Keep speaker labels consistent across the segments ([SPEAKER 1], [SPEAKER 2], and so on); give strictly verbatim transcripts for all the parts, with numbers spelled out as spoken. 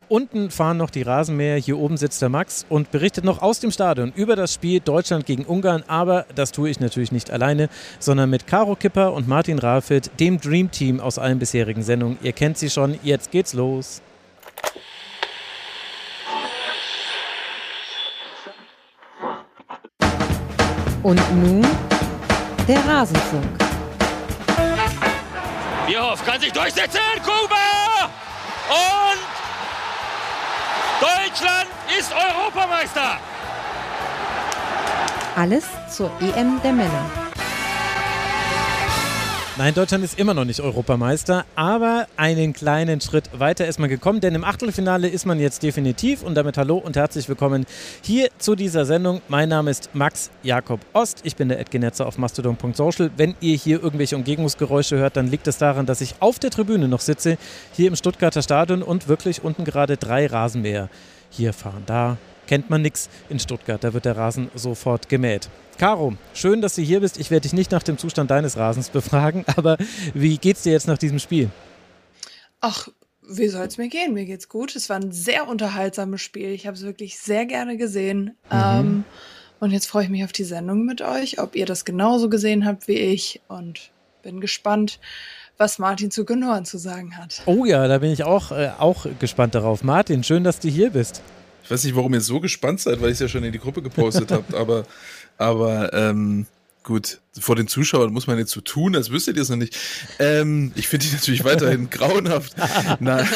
[SPEAKER 1] Unten fahren noch die Rasenmäher, hier oben sitzt der Max und berichtet noch aus dem Stadion über das Spiel Deutschland gegen Ungarn. Aber das tue ich natürlich nicht alleine, sondern mit Caro Kipper und Martin Rafit, dem Dream Team aus allen bisherigen Sendungen. Ihr kennt sie schon, jetzt geht's los.
[SPEAKER 2] Und nun der Rasenfunk.
[SPEAKER 3] Bierhoff kann sich durchsetzen, Kuba! Und Deutschland ist Europameister!
[SPEAKER 2] Alles zur E M der Männer.
[SPEAKER 1] Nein, Deutschland ist immer noch nicht Europameister, aber einen kleinen Schritt weiter ist man gekommen, denn im Achtelfinale ist man jetzt definitiv. Und damit hallo und herzlich willkommen hier zu dieser Sendung. Mein Name ist Max Jakob Ost, ich bin der Edgenetzer auf mastodon punkt social. Wenn ihr hier irgendwelche Umgebungsgeräusche hört, dann liegt es daran, dass ich auf der Tribüne noch sitze, hier im Stuttgarter Stadion und wirklich unten gerade drei Rasenmäher hier fahren. Da kennt man nichts in Stuttgart, da wird der Rasen sofort gemäht. Caro, schön, dass du hier bist. Ich werde dich nicht nach dem Zustand deines Rasens befragen, aber wie geht's dir jetzt nach diesem Spiel?
[SPEAKER 4] Ach, wie soll es mir gehen? Mir geht's gut. Es war ein sehr unterhaltsames Spiel. Ich habe es wirklich sehr gerne gesehen. Mhm. Ähm, und jetzt freue ich mich auf die Sendung mit euch, ob ihr das genauso gesehen habt wie ich. Und bin gespannt, was Martin zu Gündoğan zu sagen hat.
[SPEAKER 1] Oh ja, da bin ich auch, äh, auch gespannt darauf. Martin, schön, dass du hier bist.
[SPEAKER 5] Ich weiß nicht, warum ihr so gespannt seid, weil ich es ja schon in die Gruppe gepostet habt, aber, aber ähm, gut, vor den Zuschauern muss man jetzt so tun, als wüsstet ihr es noch nicht. Ähm, ich finde die natürlich weiterhin grauenhaft. Na,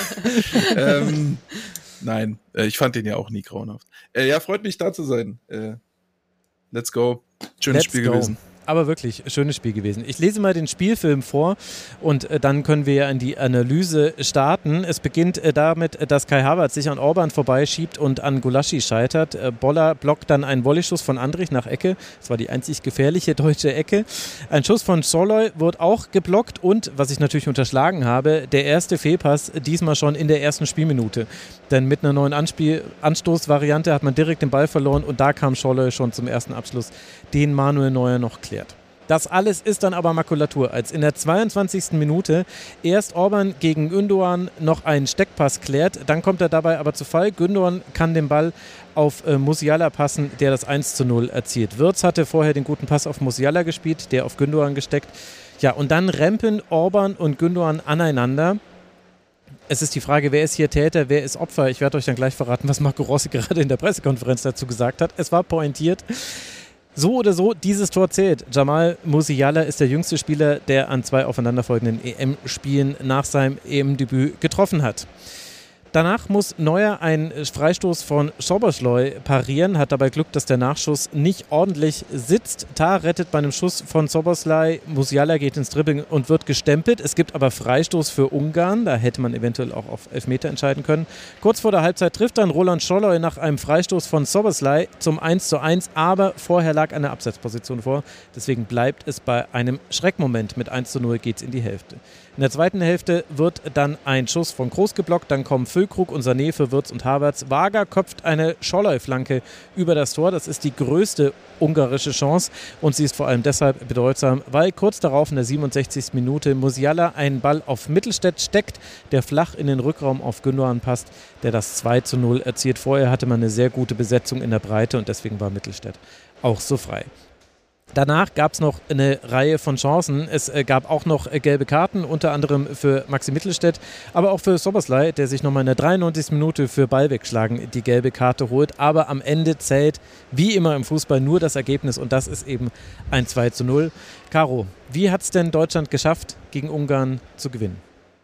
[SPEAKER 5] ähm, nein, äh, ich fand den ja auch nie grauenhaft. Äh, ja, freut mich, da zu sein. Äh, let's go. Schönes
[SPEAKER 1] Let's
[SPEAKER 5] Spiel
[SPEAKER 1] go.
[SPEAKER 5] gewesen.
[SPEAKER 1] Aber wirklich, schönes Spiel gewesen. Ich lese mal den Spielfilm vor und äh, dann können wir ja in die Analyse starten. Es beginnt äh, damit, dass Kai Havertz sich an Orban vorbeischiebt und an Gulaschi scheitert. Äh, Boller blockt dann einen Volleyschuss von Andrich nach Ecke. Das war die einzig gefährliche deutsche Ecke. Ein Schuss von Szolloj wird auch geblockt und, was ich natürlich unterschlagen habe, der erste Fehlpass diesmal schon in der ersten Spielminute. Denn mit einer neuen Anspiel- Anstoßvariante hat man direkt den Ball verloren und da kam Szolloj schon zum ersten Abschluss, den Manuel Neuer noch klärt. Das alles ist dann aber Makulatur, als in der zweiundzwanzigsten Minute erst Orban gegen Gündoğan noch einen Steckpass klärt, dann kommt er dabei aber zu Fall. Gündoğan kann den Ball auf äh, Musiala passen, der das eins zu null erzielt. Wirtz hatte vorher den guten Pass auf Musiala gespielt, der auf Gündoğan gesteckt. Ja, und dann rempeln Orban und Gündoğan aneinander. Es ist die Frage, wer ist hier Täter, wer ist Opfer? Ich werde euch dann gleich verraten, was Marco Rossi gerade in der Pressekonferenz dazu gesagt hat. Es war pointiert. So oder so, dieses Tor zählt. Jamal Musiala ist der jüngste Spieler, der an zwei aufeinanderfolgenden E M-Spielen nach seinem E M-Debüt getroffen hat. Danach muss Neuer einen Freistoß von Szoboszlai parieren, hat dabei Glück, dass der Nachschuss nicht ordentlich sitzt. Tah rettet bei einem Schuss von Szoboszlai, Musiala geht ins Dribbling und wird gestempelt. Es gibt aber Freistoß für Ungarn, da hätte man eventuell auch auf Elfmeter entscheiden können. Kurz vor der Halbzeit trifft dann Roland Szolloj nach einem Freistoß von Szoboszlai zum eins zu eins, aber vorher lag eine Abseitsposition vor. Deswegen bleibt es bei einem Schreckmoment. Mit eins zu null geht es in die Hälfte. In der zweiten Hälfte wird dann ein Schuss von Kroos geblockt, dann kommen Füllkrug und Sané für Wirtz und Havertz. Wager köpft eine Szolloj-Flanke über das Tor. Das ist die größte ungarische Chance und sie ist vor allem deshalb bedeutsam, weil kurz darauf in der siebenundsechzigsten Minute Musiala einen Ball auf Mittelstädt steckt, der flach in den Rückraum auf Gündoğan passt, der das zwei zu null erzielt. Vorher hatte man eine sehr gute Besetzung in der Breite und deswegen war Mittelstädt auch so frei. Danach gab es noch eine Reihe von Chancen. Es äh, gab auch noch äh, gelbe Karten, unter anderem für Maxi Mittelstädt, aber auch für Szoboszlai, der sich nochmal in der dreiundneunzigsten Minute für Ball wegschlagen die gelbe Karte holt. Aber am Ende zählt, wie immer im Fußball, nur das Ergebnis und das ist eben ein zwei zu null. Caro, wie hat es denn Deutschland geschafft, gegen Ungarn zu gewinnen?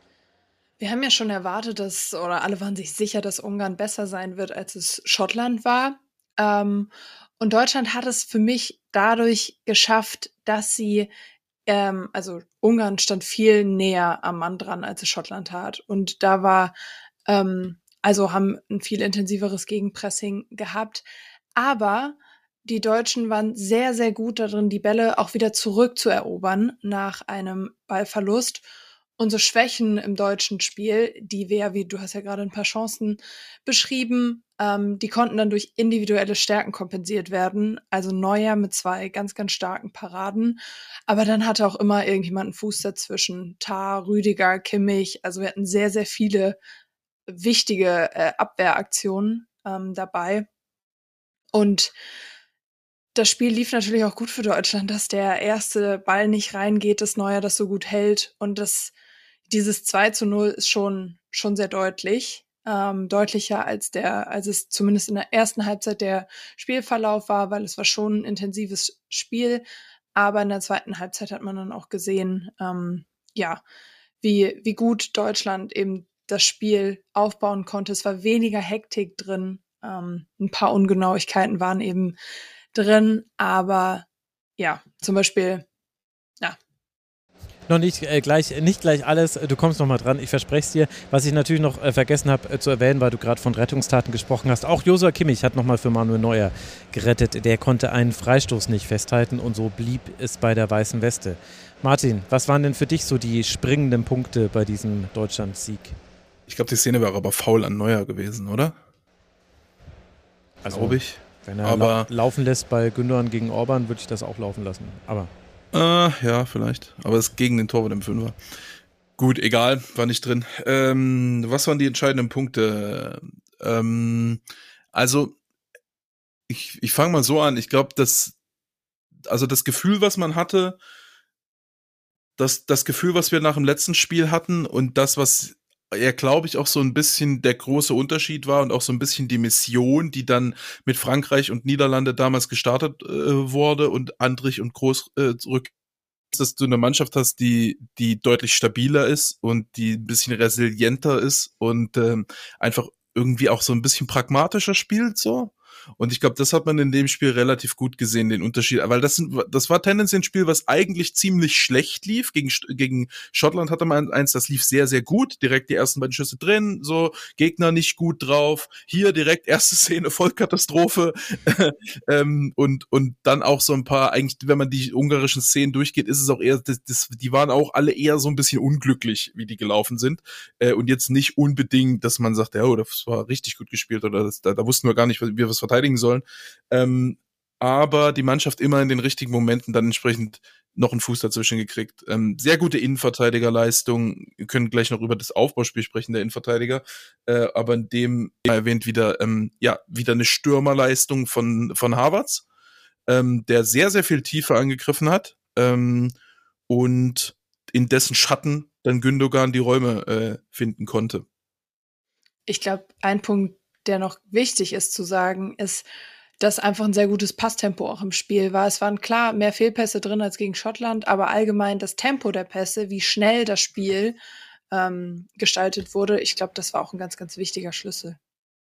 [SPEAKER 4] Wir haben ja schon erwartet, dass, oder alle waren sich sicher, dass Ungarn besser sein wird, als es Schottland war. Ähm, Und Deutschland hat es für mich dadurch geschafft, dass sie, ähm, also Ungarn stand viel näher am Mann dran, als es Schottland tat. Und da war, ähm, also haben ein viel intensiveres Gegenpressing gehabt. Aber die Deutschen waren sehr, sehr gut darin, die Bälle auch wieder zurückzuerobern nach einem Ballverlust. Unsere Schwächen im deutschen Spiel, die wir, wie du hast ja gerade ein paar Chancen beschrieben, ähm, die konnten dann durch individuelle Stärken kompensiert werden. Also Neuer mit zwei ganz, ganz starken Paraden. Aber dann hatte auch immer irgendjemand einen Fuß dazwischen. Tah, Rüdiger, Kimmich. Also wir hatten sehr, sehr viele wichtige äh, Abwehraktionen ähm, dabei. Und das Spiel lief natürlich auch gut für Deutschland, dass der erste Ball nicht reingeht, dass Neuer das so gut hält. Und das, dieses zwei zu null ist schon, schon sehr deutlich. Ähm, deutlicher als der, als es zumindest in der ersten Halbzeit der Spielverlauf war, weil es war schon ein intensives Spiel. Aber in der zweiten Halbzeit hat man dann auch gesehen, ähm, ja, wie, wie gut Deutschland eben das Spiel aufbauen konnte. Es war weniger Hektik drin. Ähm, ein paar Ungenauigkeiten waren eben drin, aber ja, zum Beispiel, ja.
[SPEAKER 1] Noch nicht äh, gleich, nicht gleich alles, du kommst noch mal dran, ich verspreche es dir. Was ich natürlich noch äh, vergessen habe äh, zu erwähnen, weil du gerade von Rettungstaten gesprochen hast, auch Joshua Kimmich hat nochmal für Manuel Neuer gerettet. Der konnte einen Freistoß nicht festhalten und so blieb es bei der weißen Weste. Martin, was waren denn für dich so die springenden Punkte bei diesem Deutschland-Sieg?
[SPEAKER 5] Ich glaube, die Szene wäre aber faul an Neuer gewesen, oder?
[SPEAKER 1] Also,
[SPEAKER 5] glaube ich.
[SPEAKER 1] Wenn er
[SPEAKER 5] aber
[SPEAKER 1] lau- laufen lässt bei Gündogan gegen Orban, würde ich das auch laufen lassen. Aber
[SPEAKER 5] Äh, ja, vielleicht. Aber es ist gegen den Torwart im Fünfer. Gut, egal, war nicht drin. Ähm, was waren die entscheidenden Punkte? Ähm, also, ich, ich fange mal so an. Ich glaube, dass, also das Gefühl, was man hatte, das, das Gefühl, was wir nach dem letzten Spiel hatten und das, was ja, glaube ich, auch so ein bisschen der große Unterschied war und auch so ein bisschen die Mission, die dann mit Frankreich und Niederlande damals gestartet äh, wurde und Andrich und Groß äh, zurück, dass du eine Mannschaft hast, die die deutlich stabiler ist und die ein bisschen resilienter ist und ähm, einfach irgendwie auch so ein bisschen pragmatischer spielt so. Und ich glaube, das hat man in dem Spiel relativ gut gesehen, den Unterschied. Weil das, sind, das war tendenziell ein Spiel, was eigentlich ziemlich schlecht lief. Gegen, gegen Schottland hatte man eins, das lief sehr, sehr gut. Direkt die ersten beiden Schüsse drin, so Gegner nicht gut drauf. Hier direkt erste Szene, Vollkatastrophe. ähm, und, und dann auch so ein paar, eigentlich, wenn man die ungarischen Szenen durchgeht, ist es auch eher, das, das, die waren auch alle eher so ein bisschen unglücklich, wie die gelaufen sind. Äh, und jetzt nicht unbedingt, dass man sagt, ja, oh, das war richtig gut gespielt oder das, da, da wussten wir gar nicht, wie wir was verteidigen sollen. Ähm, aber die Mannschaft immer in den richtigen Momenten dann entsprechend noch einen Fuß dazwischen gekriegt. Ähm, sehr gute Innenverteidigerleistung. Wir können gleich noch über das Aufbauspiel sprechen, der Innenverteidiger. Äh, aber in dem erwähnt wieder, ähm, ja, wieder eine Stürmerleistung von, von Havertz, ähm, der sehr, sehr viel tiefer angegriffen hat. Ähm, und in dessen Schatten dann Gündogan die Räume äh, finden konnte.
[SPEAKER 4] Ich glaube, ein Punkt, der noch wichtig ist zu sagen, ist, dass einfach ein sehr gutes Passtempo auch im Spiel war. Es waren klar mehr Fehlpässe drin als gegen Schottland, aber allgemein das Tempo der Pässe, wie schnell das Spiel ähm, gestaltet wurde, ich glaube, das war auch ein ganz, ganz wichtiger Schlüssel.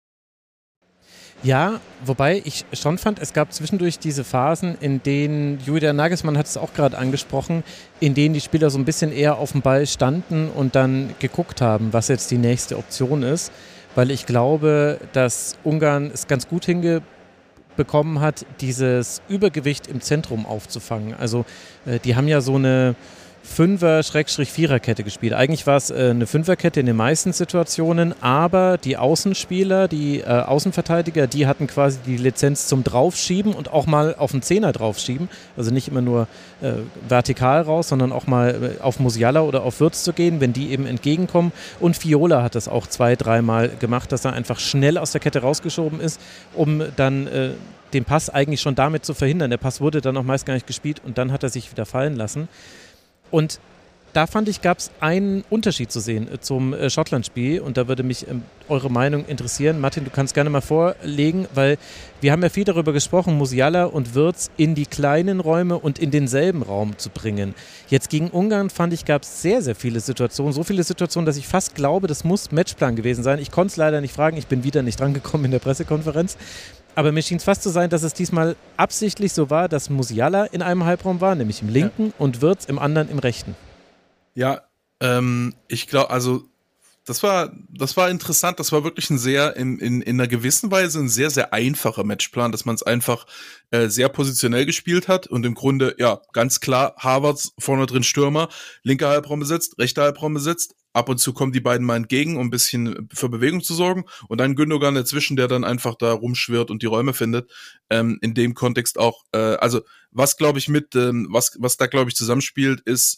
[SPEAKER 1] Ja, wobei ich schon fand, es gab zwischendurch diese Phasen, in denen, Julian Nagelsmann hat es auch gerade angesprochen, in denen die Spieler so ein bisschen eher auf dem Ball standen und dann geguckt haben, was jetzt die nächste Option ist. Weil ich glaube, dass Ungarn es ganz gut hingebekommen hat, dieses Übergewicht im Zentrum aufzufangen. Also äh, die haben ja so eine Fünfer-Viererkette gespielt. Eigentlich war es äh, eine Fünferkette in den meisten Situationen, aber die Außenspieler, die äh, Außenverteidiger, die hatten quasi die Lizenz zum Draufschieben und auch mal auf den Zehner draufschieben. Also nicht immer nur äh, vertikal raus, sondern auch mal äh, auf Musiala oder auf Wirtz zu gehen, wenn die eben entgegenkommen. Und Viola hat das auch zwei, dreimal gemacht, dass er einfach schnell aus der Kette rausgeschoben ist, um dann äh, den Pass eigentlich schon damit zu verhindern. Der Pass wurde dann auch meist gar nicht gespielt und dann hat er sich wieder fallen lassen. Und da fand ich, gab es einen Unterschied zu sehen äh, zum äh, Schottland-Spiel und da würde mich ähm, eure Meinung interessieren. Martin, du kannst gerne mal vorlegen, weil wir haben ja viel darüber gesprochen, Musiala und Wirtz in die kleinen Räume und in denselben Raum zu bringen. Jetzt gegen Ungarn, fand ich, gab es sehr, sehr viele Situationen, so viele Situationen, dass ich fast glaube, das muss Matchplan gewesen sein. Ich konnte es leider nicht fragen, ich bin wieder nicht drangekommen in der Pressekonferenz. Aber mir schien es fast zu sein, dass es diesmal absichtlich so war, dass Musiala in einem Halbraum war, nämlich im linken, ja, und Wirtz im anderen im rechten.
[SPEAKER 5] Ja, ähm, ich glaube, also das war, das war interessant. Das war wirklich ein sehr, in, in, in einer gewissen Weise ein sehr, sehr einfacher Matchplan, dass man es einfach äh, sehr positionell gespielt hat und im Grunde, ja, ganz klar, Havertz vorne drin Stürmer, linker Halbraum besetzt, rechter Halbraum besetzt. Ab und zu kommen die beiden mal entgegen, um ein bisschen für Bewegung zu sorgen. Und dann Gündogan dazwischen, der dann einfach da rumschwirrt und die Räume findet. Ähm, in dem Kontext auch, äh, also was glaube ich mit, ähm, was, was da glaube ich zusammenspielt, ist,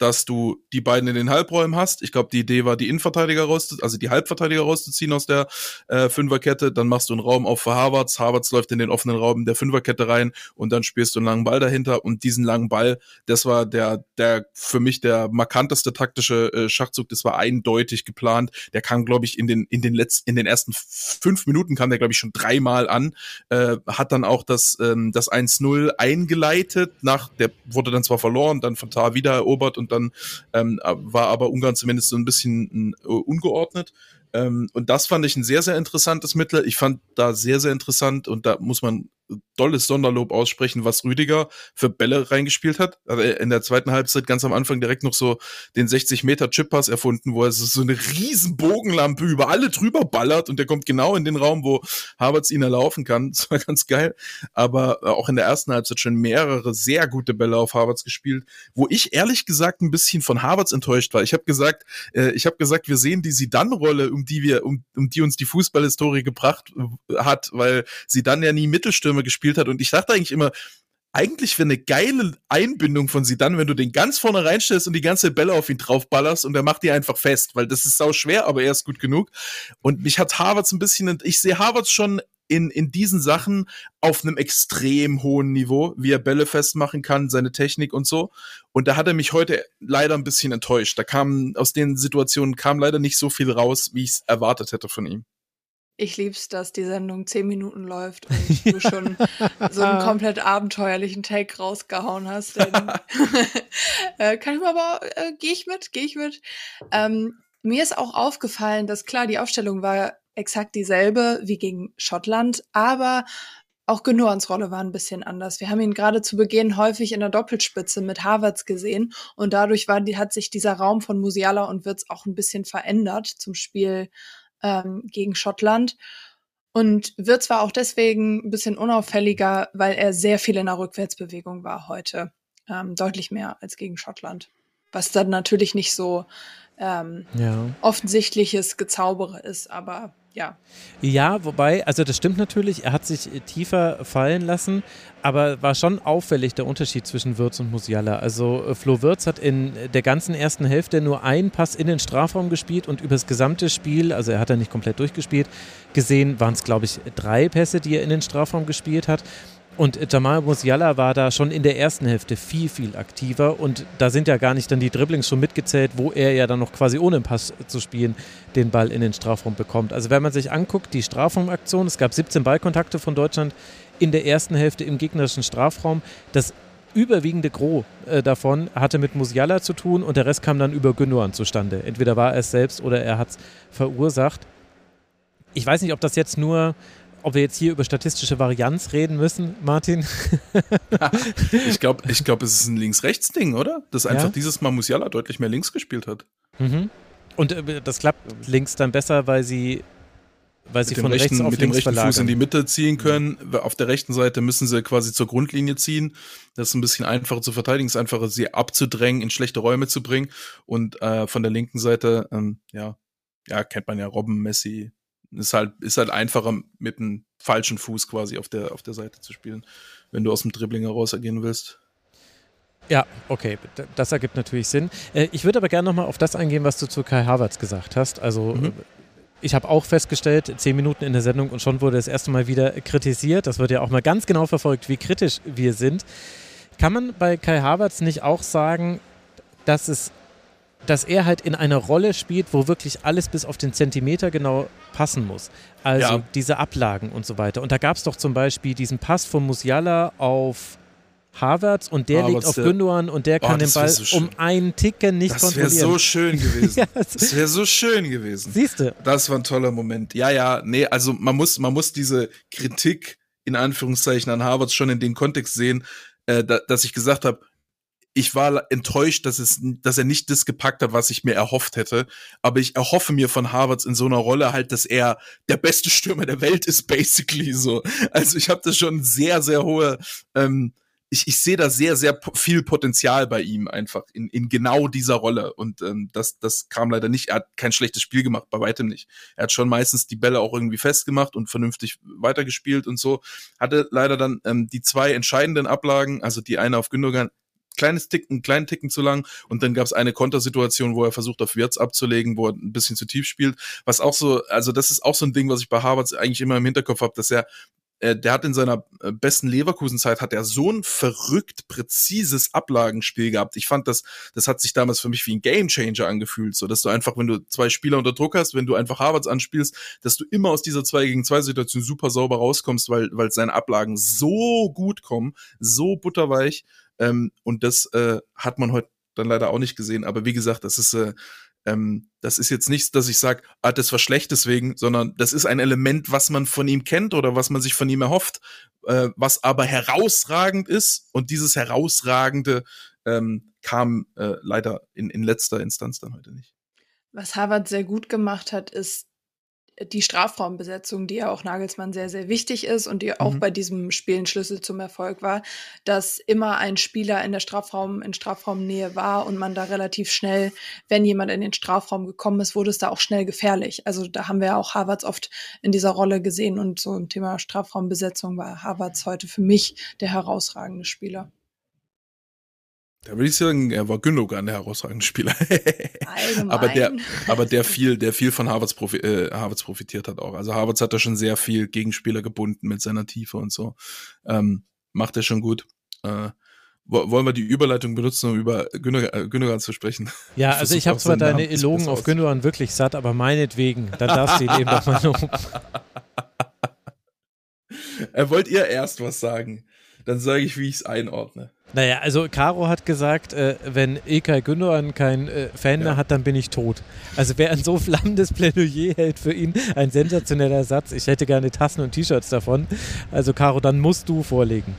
[SPEAKER 5] dass du die beiden in den Halbräumen hast. Ich glaube, die Idee war, die Innenverteidiger rauszuziehen, also die Halbverteidiger rauszuziehen aus der äh, Fünferkette. Dann machst du einen Raum auf für Havertz. Havertz läuft in den offenen Raum der Fünferkette rein und dann spielst du einen langen Ball dahinter. Und diesen langen Ball, das war der, der für mich der markanteste taktische äh, Schachzug. Das war eindeutig geplant. Der kam, glaube ich, in den in den letzten, in den ersten fünf Minuten kam der, glaube ich, schon dreimal an. Äh, hat dann auch das ähm, das eins null eingeleitet. Nach der wurde dann zwar verloren, dann von Tar wieder erobert und dann ähm, war aber Ungarn zumindest so ein bisschen äh, ungeordnet. Ähm, und das fand ich ein sehr, sehr interessantes Mittel. Ich fand da sehr, sehr interessant und da muss man dolles Sonderlob aussprechen, was Rüdiger für Bälle reingespielt hat. Also in der zweiten Halbzeit ganz am Anfang direkt noch so den sechzig Meter Chip-Pass erfunden, wo er so eine riesen Bogenlampe über alle drüber ballert und der kommt genau in den Raum, wo Havertz ihn erlaufen kann. Das war ganz geil. Aber auch in der ersten Halbzeit schon mehrere sehr gute Bälle auf Havertz gespielt, wo ich ehrlich gesagt ein bisschen von Havertz enttäuscht war. Ich habe gesagt, äh, ich habe gesagt, wir sehen die Zidane-Rolle, um die wir, um, um die uns die Fußballhistorie gebracht hat, weil Zidane ja nie Mittelstürmer gespielt hat und ich dachte eigentlich immer, eigentlich wäre eine geile Einbindung von Zidane, wenn du den ganz vorne reinstellst und die ganze Bälle auf ihn draufballerst und er macht die einfach fest, weil das ist sau schwer, aber er ist gut genug. Und mich hat Havertz ein bisschen, ich sehe Havertz schon in in diesen Sachen auf einem extrem hohen Niveau, wie er Bälle festmachen kann, seine Technik und so. Und da hat er mich heute leider ein bisschen enttäuscht. Da kam, aus den Situationen kam leider nicht so viel raus, wie ich es erwartet hätte von ihm.
[SPEAKER 4] Ich lieb's, dass die Sendung zehn Minuten läuft und du schon so einen komplett abenteuerlichen Take rausgehauen hast. Denn, äh, kann ich mal aber, äh, gehe ich mit, gehe ich mit. Ähm, mir ist auch aufgefallen, dass klar, die Aufstellung war exakt dieselbe wie gegen Schottland, aber auch Gündoğans Rolle war ein bisschen anders. Wir haben ihn gerade zu Beginn häufig in der Doppelspitze mit Havertz gesehen und dadurch war die, hat sich dieser Raum von Musiala und Wirtz auch ein bisschen verändert zum Spiel gegen Schottland. Und Wirtz war auch deswegen ein bisschen unauffälliger, weil er sehr viel in der Rückwärtsbewegung war heute. Ähm, deutlich mehr als gegen Schottland. Was dann natürlich nicht so ähm, ja. offensichtliches Gezaubere ist, aber ja.
[SPEAKER 1] Ja, wobei, also das stimmt natürlich, er hat sich tiefer fallen lassen, aber war schon auffällig der Unterschied zwischen Wirtz und Musiala. Also Flo Wirtz hat in der ganzen ersten Hälfte nur einen Pass in den Strafraum gespielt und über das gesamte Spiel, also er hat ja nicht komplett durchgespielt, gesehen waren es, glaube ich, drei Pässe, die er in den Strafraum gespielt hat. Und Jamal Musiala war da schon in der ersten Hälfte viel, viel aktiver und da sind ja gar nicht dann die Dribblings schon mitgezählt, wo er ja dann noch quasi ohne einen Pass zu spielen den Ball in den Strafraum bekommt. Also wenn man sich anguckt, die Strafraumaktion, es gab siebzehn Ballkontakte von Deutschland in der ersten Hälfte im gegnerischen Strafraum. Das überwiegende Gros äh, davon hatte mit Musiala zu tun und der Rest kam dann über Gündoğan zustande. Entweder war er es selbst oder er hat es verursacht. Ich weiß nicht, ob das jetzt nur... Ob wir jetzt hier über statistische Varianz reden müssen, Martin?
[SPEAKER 5] ich glaube, ich glaub, es ist ein Links-Rechts-Ding, oder? Dass einfach ja? dieses Mal Musiala deutlich mehr links gespielt hat.
[SPEAKER 1] Mhm. Und äh, das klappt links dann besser, weil sie, weil sie von
[SPEAKER 5] rechten,
[SPEAKER 1] rechts auf
[SPEAKER 5] mit
[SPEAKER 1] links
[SPEAKER 5] dem rechten
[SPEAKER 1] verlagern.
[SPEAKER 5] Fuß in die Mitte ziehen können. Mhm. Auf der rechten Seite müssen sie quasi zur Grundlinie ziehen. Das ist ein bisschen einfacher zu verteidigen. Es ist einfacher, sie abzudrängen, in schlechte Räume zu bringen. Und äh, von der linken Seite, ähm, ja, ja, kennt man ja Robben, Messi. Ist halt, ist halt einfacher, mit einem falschen Fuß quasi auf der, auf der Seite zu spielen, wenn du aus dem Dribbling heraus agieren willst.
[SPEAKER 1] Ja, okay, das ergibt natürlich Sinn. Ich würde aber gerne nochmal auf das eingehen, was du zu Kai Havertz gesagt hast. Also mhm. ich habe auch festgestellt, zehn Minuten in der Sendung und schon wurde das erste Mal wieder kritisiert. Das wird ja auch mal ganz genau verfolgt, wie kritisch wir sind. Kann man bei Kai Havertz nicht auch sagen, dass es dass er halt in einer Rolle spielt, wo wirklich alles bis auf den Zentimeter genau passen muss. Also ja. diese Ablagen und so weiter. Und da gab es doch zum Beispiel diesen Pass von Musiala auf Havertz und der Havertz, liegt auf Gündoğan und der kann oh, den Ball so um einen Ticken nicht das kontrollieren.
[SPEAKER 5] Das wäre so schön gewesen. ja, das das wäre so schön gewesen.
[SPEAKER 1] Siehst du?
[SPEAKER 5] Das war ein toller Moment. Ja, ja, nee, also man muss, man muss diese Kritik in Anführungszeichen an Havertz schon in dem Kontext sehen, äh, da, dass ich gesagt habe, ich war enttäuscht, dass es, dass er nicht das gepackt hat, was ich mir erhofft hätte. Aber ich erhoffe mir von Havertz in so einer Rolle halt, dass er der beste Stürmer der Welt ist, basically so. Also ich habe da schon sehr, sehr hohe, ähm, ich, ich sehe da sehr, sehr viel Potenzial bei ihm einfach in, in genau dieser Rolle. Und ähm, das, das kam leider nicht. Er hat kein schlechtes Spiel gemacht, bei weitem nicht. Er hat schon meistens die Bälle auch irgendwie festgemacht und vernünftig weitergespielt und so. Hatte leider dann ähm, die zwei entscheidenden Ablagen, also die eine auf Gündoğan, kleines Tick, einen kleinen Ticken zu lang und dann gab es eine Kontersituation, wo er versucht auf Wirtz abzulegen, wo er ein bisschen zu tief spielt, was auch so, also das ist auch so ein Ding, was ich bei Havertz eigentlich immer im Hinterkopf habe, dass er der hat in seiner besten Leverkusen-Zeit hat er so ein verrückt präzises Ablagenspiel gehabt. Ich fand, das das hat sich damals für mich wie ein Gamechanger angefühlt, so dass du einfach, wenn du zwei Spieler unter Druck hast, wenn du einfach Havertz anspielst, dass du immer aus dieser zwei gegen zwei Situation super sauber rauskommst, weil weil seine Ablagen so gut kommen, so butterweich. Ähm, und das äh, hat man heute dann leider auch nicht gesehen. Aber wie gesagt, das ist äh, Ähm, das ist jetzt nichts, dass ich sage, ah, das war schlecht deswegen, sondern das ist ein Element, was man von ihm kennt oder was man sich von ihm erhofft, äh, was aber herausragend ist und dieses Herausragende ähm, kam äh, leider in, in letzter Instanz dann heute nicht.
[SPEAKER 4] Was Havertz sehr gut gemacht hat, ist die Strafraumbesetzung, die ja auch Nagelsmann sehr, sehr wichtig ist und die auch
[SPEAKER 5] Mhm.
[SPEAKER 4] bei diesem Spiel ein Schlüssel zum Erfolg war, dass immer ein Spieler in der Strafraum, in Strafraumnähe war und man da relativ schnell, wenn jemand in den Strafraum gekommen ist, wurde es da auch schnell gefährlich. Also da haben wir ja auch Havertz oft in dieser Rolle gesehen und so im Thema Strafraumbesetzung war Havertz heute für mich der herausragende Spieler.
[SPEAKER 5] Da würde ich sagen, er war Gündogan der herausragende Spieler.
[SPEAKER 4] Allgemein.
[SPEAKER 5] aber der, aber der viel, der viel von Havertz, profi äh, Havertz profitiert hat auch. Also Havertz hat da schon sehr viel Gegenspieler gebunden mit seiner Tiefe und so. Ähm, macht er schon gut. Äh, wo, wollen wir die Überleitung benutzen, um über Gündogan, Gündogan zu sprechen?
[SPEAKER 1] Ja,
[SPEAKER 5] Ich
[SPEAKER 1] also ich
[SPEAKER 5] versuch
[SPEAKER 1] habe
[SPEAKER 5] auch
[SPEAKER 1] zwar
[SPEAKER 5] seinen
[SPEAKER 1] deine
[SPEAKER 5] Namen zu
[SPEAKER 1] Elogen
[SPEAKER 5] besser
[SPEAKER 1] auf
[SPEAKER 5] aus-
[SPEAKER 1] Gündogan wirklich satt, aber meinetwegen, dann darfst du ihn eben doch mal loben.
[SPEAKER 5] Äh, wollt ihr erst was sagen? Dann sage ich, wie ich es einordne.
[SPEAKER 1] Naja, also Caro hat gesagt, äh, wenn Ilkay Gündogan kein äh, Fan
[SPEAKER 5] Ja.
[SPEAKER 1] mehr hat, dann bin ich tot. Also wer ein so flammendes Plädoyer hält für ihn, ein sensationeller Satz. Ich hätte gerne Tassen und T-Shirts davon. Also Caro, dann musst du vorlegen.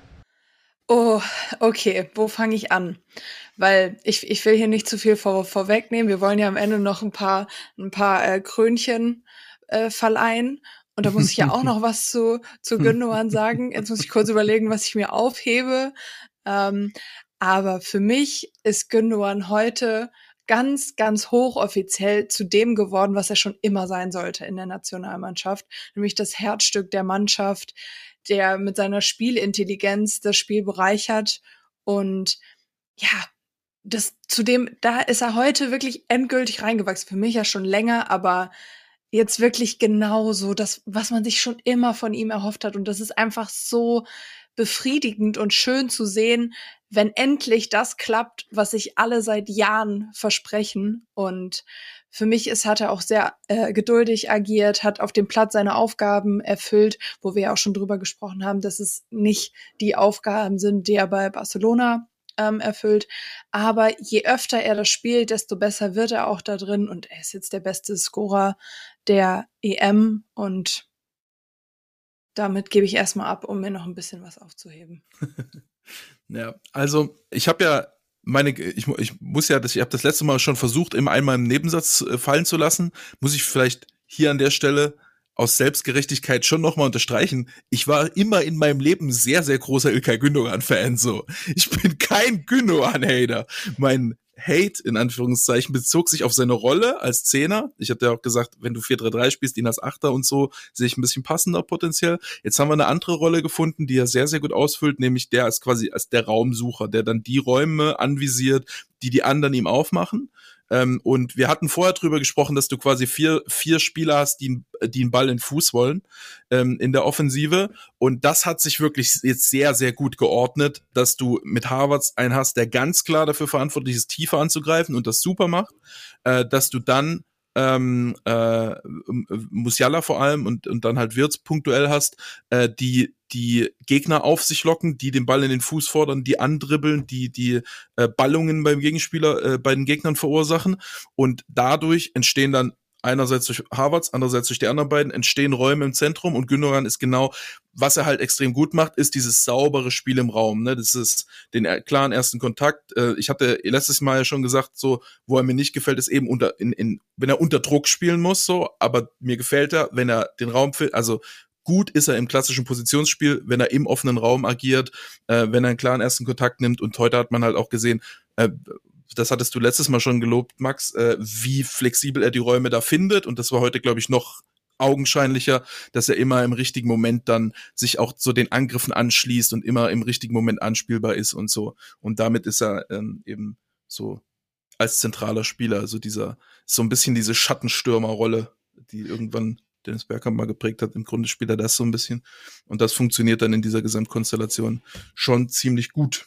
[SPEAKER 4] Oh, okay, wo fange ich an? Weil ich, ich will hier nicht zu viel vor, vorwegnehmen. Wir wollen ja am Ende noch ein paar, ein paar äh, Krönchen äh, verleihen. Und da muss ich ja auch noch was zu, zu Gündogan sagen. Jetzt muss ich kurz überlegen, was ich mir aufhebe. Ähm, aber für mich ist Gündogan heute ganz, ganz hochoffiziell zu dem geworden, was er schon immer sein sollte in der Nationalmannschaft. Nämlich das Herzstück der Mannschaft, der mit seiner Spielintelligenz das Spiel bereichert. Und ja, das zudem, da ist er heute wirklich endgültig reingewachsen. Für mich ja schon länger, aber jetzt wirklich genauso das, was man sich schon immer von ihm erhofft hat. Und das ist einfach so befriedigend und schön zu sehen, wenn endlich das klappt, was sich alle seit Jahren versprechen. Und für mich ist, hat er auch sehr äh, geduldig agiert, hat auf dem Platz seine Aufgaben erfüllt, wo wir ja auch schon drüber gesprochen haben, dass es nicht die Aufgaben sind, die er bei Barcelona ähm, erfüllt. Aber je öfter er das spielt, desto besser wird er auch da drin. Und er ist jetzt der beste Scorer der E M. Und damit gebe ich erstmal ab, um mir noch ein bisschen was aufzuheben.
[SPEAKER 5] Ja, also ich habe ja meine, ich, ich muss ja, das, ich habe das letzte Mal schon versucht, immer einmal im Nebensatz äh, fallen zu lassen. Muss ich vielleicht hier an der Stelle aus Selbstgerechtigkeit schon nochmal unterstreichen. Ich war immer in meinem Leben sehr, sehr großer Ilkay Gündogan-Fan. So, ich bin kein Gündogan-Hater. Mein Hate, in Anführungszeichen, bezog sich auf seine Rolle als Zehner. Ich hatte ja auch gesagt, wenn du vier drei drei spielst, ihn als Achter und so, sehe ich ein bisschen passender potenziell. Jetzt haben wir eine andere Rolle gefunden, die er sehr, sehr gut ausfüllt, nämlich der als quasi als der Raumsucher, der dann die Räume anvisiert, die die anderen ihm aufmachen. Ähm, und wir hatten vorher drüber gesprochen, dass du quasi vier, vier Spieler hast, die, die einen Ball in den Fuß wollen, ähm, in der Offensive. Und das hat sich wirklich jetzt sehr, sehr gut geordnet, dass du mit Havertz einen hast, der ganz klar dafür verantwortlich ist, tiefer anzugreifen und das super macht, äh, dass du dann ähm, äh, Musiala vor allem und, und dann halt Wirtz punktuell hast, äh, die die Gegner auf sich locken, die den Ball in den Fuß fordern, die andribbeln, die die äh, Ballungen beim Gegenspieler, äh, bei den Gegnern verursachen und dadurch entstehen dann einerseits durch Havertz, andererseits durch die anderen beiden, entstehen Räume im Zentrum und Gündogan ist genau, was er halt extrem gut macht, ist dieses saubere Spiel im Raum, ne, das ist den klaren ersten Kontakt, äh, ich hatte letztes Mal ja schon gesagt, so, wo er mir nicht gefällt, ist eben unter, in, in, wenn er unter Druck spielen muss, so, aber mir gefällt er, wenn er den Raum, also gut ist er im klassischen Positionsspiel, wenn er im offenen Raum agiert, äh, wenn er einen klaren ersten Kontakt nimmt und heute hat man halt auch gesehen, äh, das hattest du letztes Mal schon gelobt, Max, äh, wie flexibel er die Räume da findet und das war heute, glaube ich, noch augenscheinlicher, dass er immer im richtigen Moment dann sich auch so den Angriffen anschließt und immer im richtigen Moment anspielbar ist und so. Und damit ist er ähm, eben so als zentraler Spieler, also dieser, so ein bisschen diese Schattenstürmerrolle, die irgendwann Dennis Bergkamp mal geprägt hat. Im Grunde spielt er das so ein bisschen. Und das funktioniert dann in dieser Gesamtkonstellation schon ziemlich gut.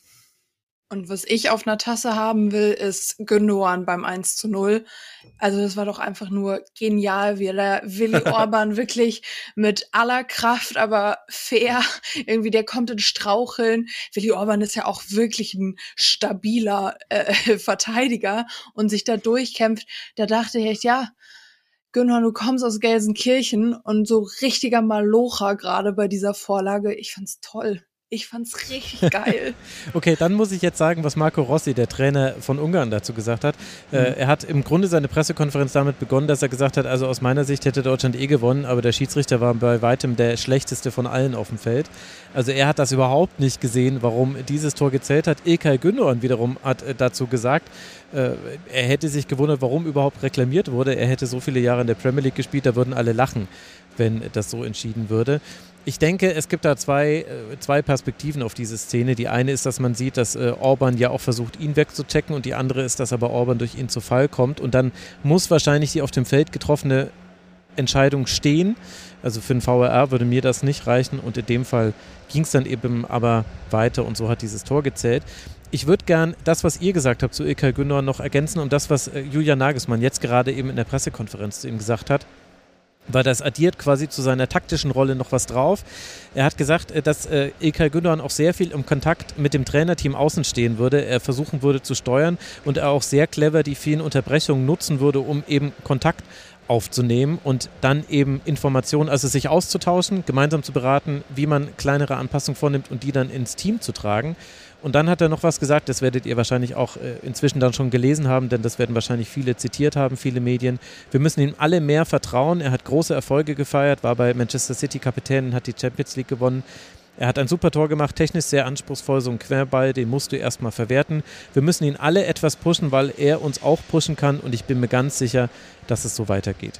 [SPEAKER 4] Und was ich auf einer Tasse haben will, ist Gündoğan beim eins zu null. Also das war doch einfach nur genial, wie der Willi Orban wirklich mit aller Kraft, aber fair, irgendwie der kommt in Straucheln. Willi Orban ist ja auch wirklich ein stabiler äh, Verteidiger und sich da durchkämpft. Da dachte ich echt, ja, Gündoğan, du kommst aus Gelsenkirchen und so richtiger Malocher gerade bei dieser Vorlage. Ich fand's toll. Ich fand's richtig geil.
[SPEAKER 1] Okay, dann muss ich jetzt sagen, was Marco Rossi, der Trainer von Ungarn, dazu gesagt hat. Mhm. Äh, er hat im Grunde seine Pressekonferenz damit begonnen, dass er gesagt hat, also aus meiner Sicht hätte Deutschland eh gewonnen, aber der Schiedsrichter war bei weitem der schlechteste von allen auf dem Feld. Also er hat das überhaupt nicht gesehen, warum dieses Tor gezählt hat. İlkay Gündoğan wiederum hat äh, dazu gesagt, äh, er hätte sich gewundert, warum überhaupt reklamiert wurde. Er hätte so viele Jahre in der Premier League gespielt, da würden alle lachen, wenn das so entschieden würde. Ich denke, es gibt da zwei, zwei Perspektiven auf diese Szene. Die eine ist, dass man sieht, dass äh, Orban ja auch versucht, ihn wegzuchecken, und die andere ist, dass aber Orban durch ihn zu Fall kommt, und dann muss wahrscheinlich die auf dem Feld getroffene Entscheidung stehen. Also für den V A R würde mir das nicht reichen, und in dem Fall ging es dann eben aber weiter, und so hat dieses Tor gezählt. Ich würde gern das, was ihr gesagt habt zu İlkay Gündoğan, noch ergänzen und das, was äh, Julian Nagelsmann jetzt gerade eben in der Pressekonferenz zu ihm gesagt hat. Weil das addiert quasi zu seiner taktischen Rolle noch was drauf. Er hat gesagt, dass äh, İlkay Gündoğan auch sehr viel im Kontakt mit dem Trainerteam außen stehen würde, er versuchen würde zu steuern und er auch sehr clever die vielen Unterbrechungen nutzen würde, um eben Kontakt aufzunehmen und dann eben Informationen, also sich auszutauschen, gemeinsam zu beraten, wie man kleinere Anpassungen vornimmt und die dann ins Team zu tragen. Und dann hat er noch was gesagt, das werdet ihr wahrscheinlich auch äh, inzwischen dann schon gelesen haben, denn das werden wahrscheinlich viele zitiert haben, viele Medien. Wir müssen ihm alle mehr vertrauen. Er hat große Erfolge gefeiert, war bei Manchester City Kapitän und hat die Champions League gewonnen. Er hat ein super Tor gemacht, technisch sehr anspruchsvoll, so ein Querball, den musst du erstmal verwerten. Wir müssen ihn alle etwas pushen, weil er uns auch pushen kann, und ich bin mir ganz sicher, dass es so weitergeht.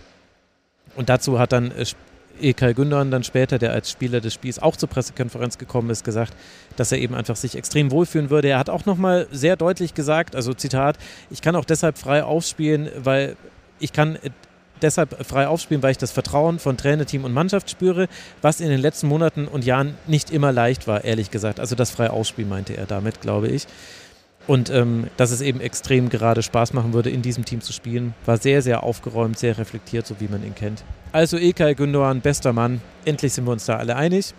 [SPEAKER 1] Und dazu hat dann äh, İlkay Gündoğan dann später, der als Spieler des Spiels auch zur Pressekonferenz gekommen ist, gesagt, dass er eben einfach sich extrem wohlfühlen würde. Er hat auch nochmal sehr deutlich gesagt, also Zitat, ich kann auch deshalb frei aufspielen, weil ich kann deshalb frei aufspielen, weil ich das Vertrauen von Trainerteam und Mannschaft spüre, was in den letzten Monaten und Jahren nicht immer leicht war, ehrlich gesagt. Also das frei aufspielen meinte er damit, glaube ich. Und ähm, dass es eben extrem gerade Spaß machen würde, in diesem Team zu spielen. War sehr, sehr aufgeräumt, sehr reflektiert, so wie man ihn kennt. Also İlkay Gündoğan, bester Mann. Endlich sind wir uns da alle einig.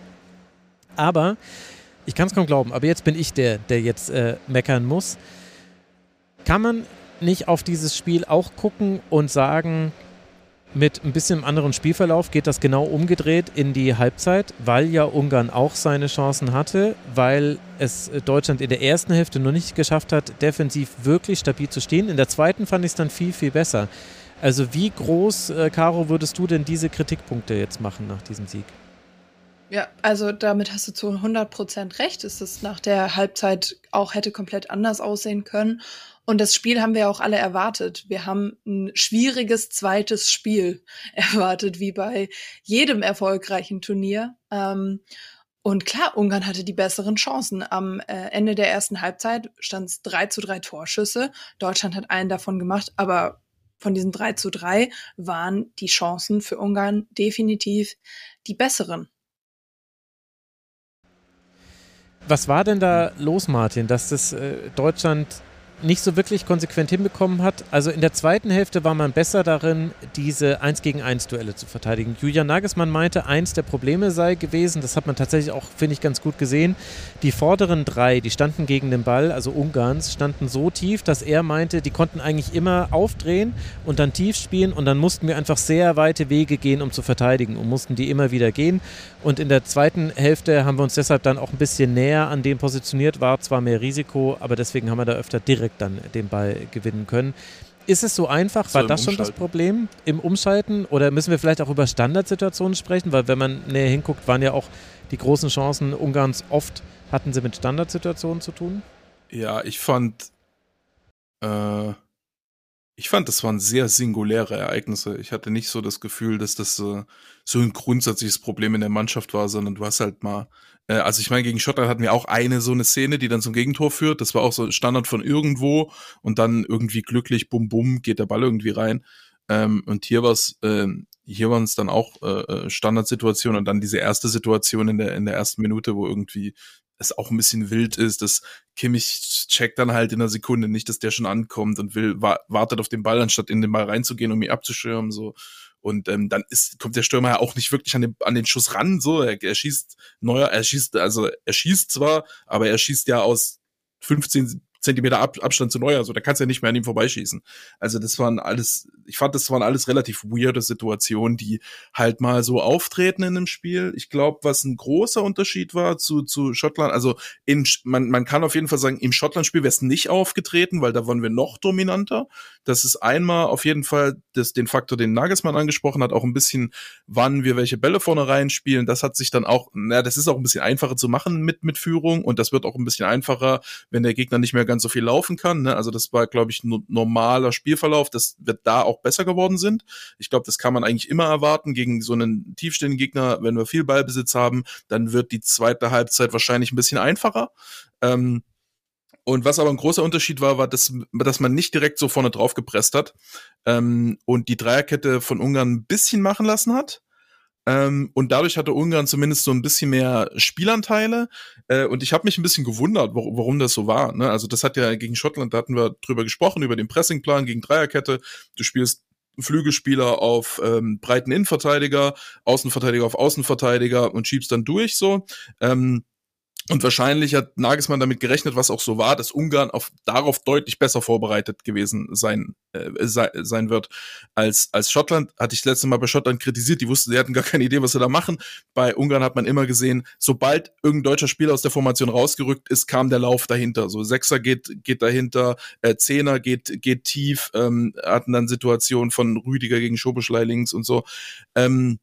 [SPEAKER 1] Aber, ich kann es kaum glauben, aber jetzt bin ich der, der jetzt äh, meckern muss. Kann man nicht auf dieses Spiel auch gucken und sagen, mit ein bisschen anderen Spielverlauf geht das genau umgedreht in die Halbzeit, weil ja Ungarn auch seine Chancen hatte, weil es Deutschland in der ersten Hälfte noch nicht geschafft hat, defensiv wirklich stabil zu stehen. In der zweiten fand ich es dann viel, viel besser. Also wie groß, äh, Caro, würdest du denn diese Kritikpunkte jetzt machen nach diesem Sieg?
[SPEAKER 4] Ja, also damit hast du zu hundert Prozent recht, dass es nach der Halbzeit auch hätte komplett anders aussehen können. Und das Spiel haben wir auch alle erwartet. Wir haben ein schwieriges zweites Spiel erwartet, wie bei jedem erfolgreichen Turnier. Ähm, und klar, Ungarn hatte die besseren Chancen. Am äh, Ende der ersten Halbzeit stand es drei zu drei Torschüsse. Deutschland hat einen davon gemacht, aber von diesen drei zu drei waren die Chancen für Ungarn definitiv die besseren.
[SPEAKER 1] Was war denn da los, Martin, dass das äh, Deutschland nicht so wirklich konsequent hinbekommen hat? Also in der zweiten Hälfte war man besser darin, diese eins gegen eins Duelle zu verteidigen. Julian Nagelsmann meinte, eins der Probleme sei gewesen, das hat man tatsächlich auch, finde ich, ganz gut gesehen, die vorderen drei, die standen gegen den Ball, also Ungarns, standen so tief, dass er meinte, die konnten eigentlich immer aufdrehen und dann tief spielen, und dann mussten wir einfach sehr weite Wege gehen, um zu verteidigen, und mussten die immer wieder gehen. Und in der zweiten Hälfte haben wir uns deshalb dann auch ein bisschen näher an dem positioniert, war zwar mehr Risiko, aber deswegen haben wir da öfter direkt dann den Ball gewinnen können. Ist es so einfach?
[SPEAKER 5] So
[SPEAKER 1] war das schon das Problem im Umschalten? Oder müssen wir vielleicht auch über Standardsituationen sprechen? Weil wenn man näher hinguckt, waren ja auch die großen Chancen Ungarns oft, hatten sie mit Standardsituationen zu tun?
[SPEAKER 5] Ja, ich fand, äh, Ich fand, das waren sehr singuläre Ereignisse. Ich hatte nicht so das Gefühl, dass das äh, so ein grundsätzliches Problem in der Mannschaft war, sondern du hast halt mal, äh, also ich meine, gegen Schottland hatten wir auch eine so eine Szene, die dann zum Gegentor führt. Das war auch so Standard von irgendwo und dann irgendwie glücklich, bum bum, geht der Ball irgendwie rein. Ähm, und hier war's, äh, hier waren es dann auch äh, Standardsituationen und dann diese erste Situation in der in der ersten Minute, wo irgendwie es auch ein bisschen wild ist, dass Kimmich checkt dann halt in einer Sekunde nicht, dass der schon ankommt und will wa- wartet auf den Ball, anstatt in den Ball reinzugehen, um ihn abzuschirmen, so. Und ähm, dann ist kommt der Stürmer ja auch nicht wirklich an den an den Schuss ran, so. Er, er schießt neuer, er schießt also er schießt zwar, aber er schießt ja aus fünfzehn Zentimeter Ab- Abstand zu Neuer, so, da kannst du ja nicht mehr an ihm vorbeischießen. Also das waren alles, ich fand, das waren alles relativ weirde Situationen, die halt mal so auftreten in einem Spiel. Ich glaube, was ein großer Unterschied war zu, zu Schottland, also in, man, man kann auf jeden Fall sagen, im Schottland-Spiel wäre es nicht aufgetreten, weil da waren wir noch dominanter. Das ist einmal auf jeden Fall das, den Faktor, den Nagelsmann angesprochen hat, auch ein bisschen, wann wir welche Bälle vorne reinspielen. Das hat sich dann auch, na, das ist auch ein bisschen einfacher zu machen mit, mit Führung und das wird auch ein bisschen einfacher, wenn der Gegner nicht mehr ganz so viel laufen kann. Ne? Also das war, glaube ich, ein normaler Spielverlauf. Das wird da auch besser geworden sind. Ich glaube, das kann man eigentlich immer erwarten gegen so einen tiefstehenden Gegner. Wenn wir viel Ballbesitz haben, dann wird die zweite Halbzeit wahrscheinlich ein bisschen einfacher. Ähm, und was aber ein großer Unterschied war, war, dass, dass man nicht direkt so vorne drauf gepresst hat ähm, und die Dreierkette von Ungarn ein bisschen machen lassen hat. Ähm, und dadurch hatte Ungarn zumindest so ein bisschen mehr Spielanteile. Äh, und ich habe mich ein bisschen gewundert, warum, warum das so war. Ne? Also das hat ja gegen Schottland, da hatten wir drüber gesprochen, über den Pressingplan gegen Dreierkette. Du spielst Flügelspieler auf ähm, breiten Innenverteidiger, Außenverteidiger auf Außenverteidiger und schiebst dann durch so. Ähm, Und wahrscheinlich hat Nagelsmann damit gerechnet, was auch so war, dass Ungarn auf, darauf deutlich besser vorbereitet gewesen sein, äh, sei, sein wird als, als Schottland. Hatte ich das letzte Mal bei Schottland kritisiert, die wussten, sie hatten gar keine Idee, was sie da machen. Bei Ungarn hat man immer gesehen, sobald irgendein deutscher Spieler aus der Formation rausgerückt ist, kam der Lauf dahinter. So Sechser geht, geht dahinter, äh, Zehner geht, geht tief, ähm, hatten dann Situationen von Rüdiger gegen Szoboszlai links und so. Ähm,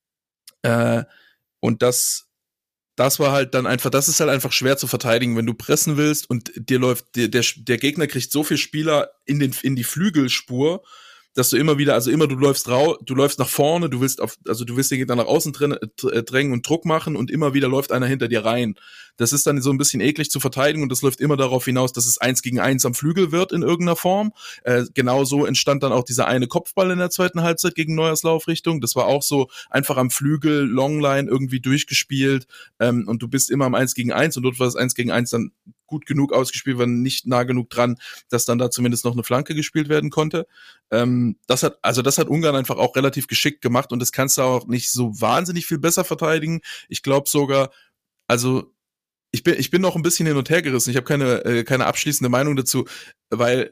[SPEAKER 5] äh, und das, Das war halt dann einfach, das ist halt einfach schwer zu verteidigen, wenn du pressen willst und dir läuft, der, der, der Gegner kriegt so viel Spieler in den, in die Flügelspur, dass du immer wieder, also immer du läufst rau, du läufst nach vorne, du willst auf, also du willst den Gegner nach außen drängen und Druck machen und immer wieder läuft einer hinter dir rein. Das ist dann so ein bisschen eklig zu verteidigen und das läuft immer darauf hinaus, dass es eins gegen eins am Flügel wird in irgendeiner Form. Äh, genauso entstand dann auch dieser eine Kopfball in der zweiten Halbzeit gegen Neuers Laufrichtung. Das war auch so einfach am Flügel, Longline irgendwie durchgespielt ähm, und du bist immer am eins gegen eins und dort war das eins gegen eins dann gut genug ausgespielt, war nicht nah genug dran, dass dann da zumindest noch eine Flanke gespielt werden konnte. Ähm, das hat, also das hat Ungarn einfach auch relativ geschickt gemacht und das kannst du auch nicht so wahnsinnig viel besser verteidigen. Ich glaube sogar, also ich bin, ich bin noch ein bisschen hin und her gerissen. Ich habe keine, äh, keine abschließende Meinung dazu, weil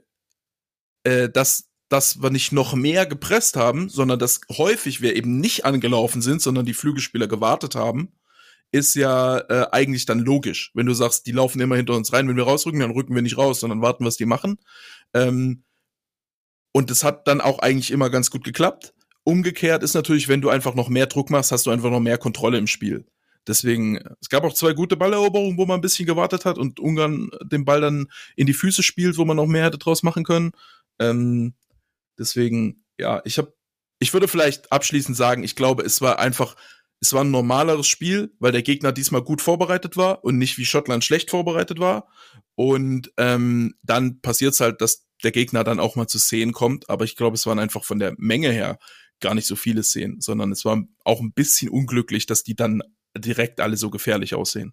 [SPEAKER 5] äh, das, dass wir nicht noch mehr gepresst haben, sondern dass häufig wir eben nicht angelaufen sind, sondern die Flügelspieler gewartet haben, ist ja äh, eigentlich dann logisch. Wenn du sagst, die laufen immer hinter uns rein, wenn wir rausrücken, dann rücken wir nicht raus, sondern warten, was die machen. Ähm, und das hat dann auch eigentlich immer ganz gut geklappt. Umgekehrt ist natürlich, wenn du einfach noch mehr Druck machst, hast du einfach noch mehr Kontrolle im Spiel. Deswegen, es gab auch zwei gute Balleroberungen, wo man ein bisschen gewartet hat und Ungarn den Ball dann in die Füße spielt, wo man noch mehr hätte draus machen können. Ähm, deswegen, ja, ich habe, ich würde vielleicht abschließend sagen, ich glaube, es war einfach, es war ein normaleres Spiel, weil der Gegner diesmal gut vorbereitet war und nicht wie Schottland schlecht vorbereitet war. Und ähm, dann passiert es halt, dass der Gegner dann auch mal zu Szenen kommt. Aber ich glaube, es waren einfach von der Menge her gar nicht so viele Szenen, sondern es war auch ein bisschen unglücklich, dass die dann direkt alle so gefährlich aussehen.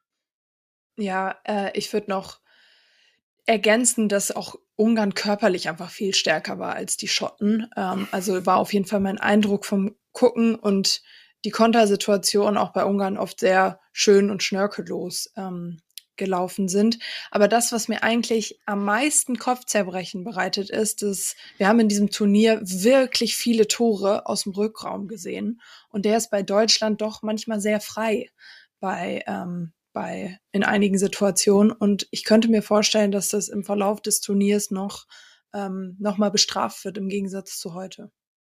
[SPEAKER 4] Ja, äh, ich würde noch ergänzen, dass auch Ungarn körperlich einfach viel stärker war als die Schotten. Ähm, also war auf jeden Fall mein Eindruck vom Gucken und die Kontersituation auch bei Ungarn oft sehr schön und schnörkellos ähm, gelaufen sind. Aber das, was mir eigentlich am meisten Kopfzerbrechen bereitet, ist, dass wir haben in diesem Turnier wirklich viele Tore aus dem Rückraum gesehen. Und der ist bei Deutschland doch manchmal sehr frei bei, ähm, bei in einigen Situationen. Und ich könnte mir vorstellen, dass das im Verlauf des Turniers noch, ähm, noch mal bestraft wird, im Gegensatz zu heute.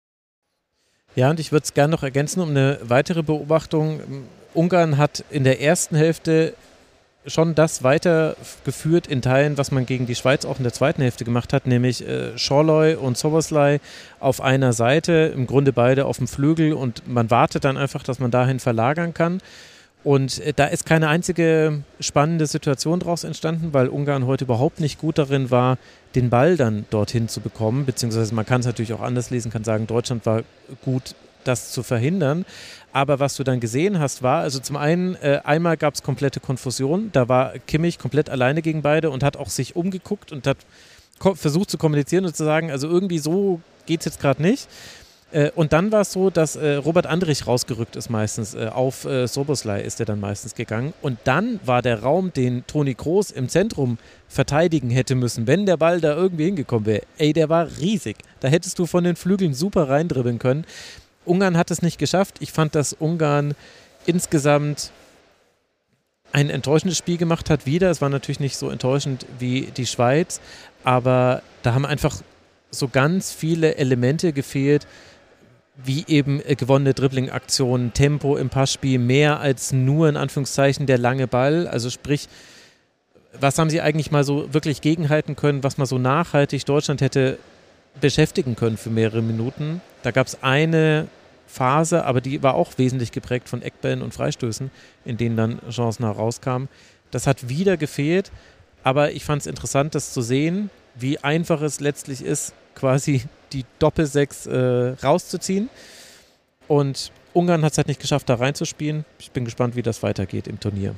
[SPEAKER 1] Ja, und ich würde es gerne noch ergänzen um eine weitere Beobachtung. Ungarn hat in der ersten Hälfte schon das weitergeführt in Teilen, was man gegen die Schweiz auch in der zweiten Hälfte gemacht hat, nämlich äh, Schorloy und Szoboszlai auf einer Seite, im Grunde beide auf dem Flügel und man wartet dann einfach, dass man dahin verlagern kann. Und äh, da ist keine einzige spannende Situation daraus entstanden, weil Ungarn heute überhaupt nicht gut darin war, den Ball dann dorthin zu bekommen, beziehungsweise man kann es natürlich auch anders lesen, kann sagen, Deutschland war gut, das zu verhindern. Aber was du dann gesehen hast, war, also zum einen, äh, einmal gab es komplette Konfusion, da war Kimmich komplett alleine gegen beide und hat auch sich umgeguckt und hat ko- versucht zu kommunizieren und zu sagen, also irgendwie so geht es jetzt gerade nicht. Äh, und dann war es so, dass äh, Robert Andrich rausgerückt ist meistens, äh, auf äh, Szoboszlai ist er dann meistens gegangen und dann war der Raum, den Toni Kroos im Zentrum verteidigen hätte müssen, wenn der Ball da irgendwie hingekommen wäre, ey, der war riesig. Da hättest du von den Flügeln super reindribbeln können. Ungarn hat es nicht geschafft. Ich fand, dass Ungarn insgesamt ein enttäuschendes Spiel gemacht hat wieder. Es war natürlich nicht so enttäuschend wie die Schweiz, aber da haben einfach so ganz viele Elemente gefehlt, wie eben gewonnene Dribbling-Aktionen, Tempo im Passspiel, mehr als nur in Anführungszeichen der lange Ball. Also sprich, was haben sie eigentlich mal so wirklich gegenhalten können, was mal so nachhaltig Deutschland hätte beschäftigen können für mehrere Minuten. Da gab es eine Phase, aber die war auch wesentlich geprägt von Eckbällen und Freistößen, in denen dann Chancen herauskamen. Das hat wieder gefehlt, aber ich fand es interessant, das zu sehen, wie einfach es letztlich ist, quasi die Doppelsechs äh, rauszuziehen. Und Ungarn hat es halt nicht geschafft, da reinzuspielen. Ich bin gespannt, wie das weitergeht im Turnier.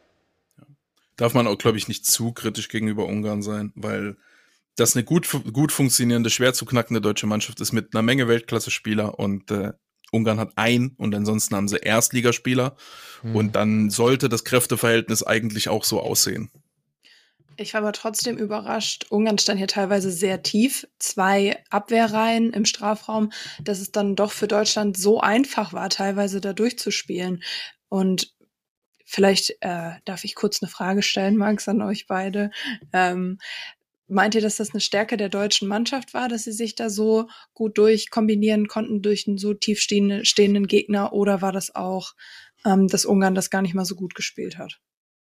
[SPEAKER 5] Darf man auch, glaube ich, nicht zu kritisch gegenüber Ungarn sein, weil das eine gut, gut funktionierende, schwer zu knackende deutsche Mannschaft ist mit einer Menge Weltklasse-Spieler und äh, Ungarn hat ein und ansonsten haben sie Erstligaspieler hm. und dann sollte das Kräfteverhältnis eigentlich auch so aussehen.
[SPEAKER 4] Ich war aber trotzdem überrascht. Ungarn stand hier teilweise sehr tief, zwei Abwehrreihen im Strafraum, dass es dann doch für Deutschland so einfach war, teilweise da durchzuspielen. Und vielleicht äh, darf ich kurz eine Frage stellen, Max, an euch beide. Ähm, Meint ihr, dass das eine Stärke der deutschen Mannschaft war, dass sie sich da so gut durchkombinieren konnten durch einen so tief stehende, stehenden Gegner? Oder war das auch, ähm, dass Ungarn das gar nicht mal so gut gespielt hat?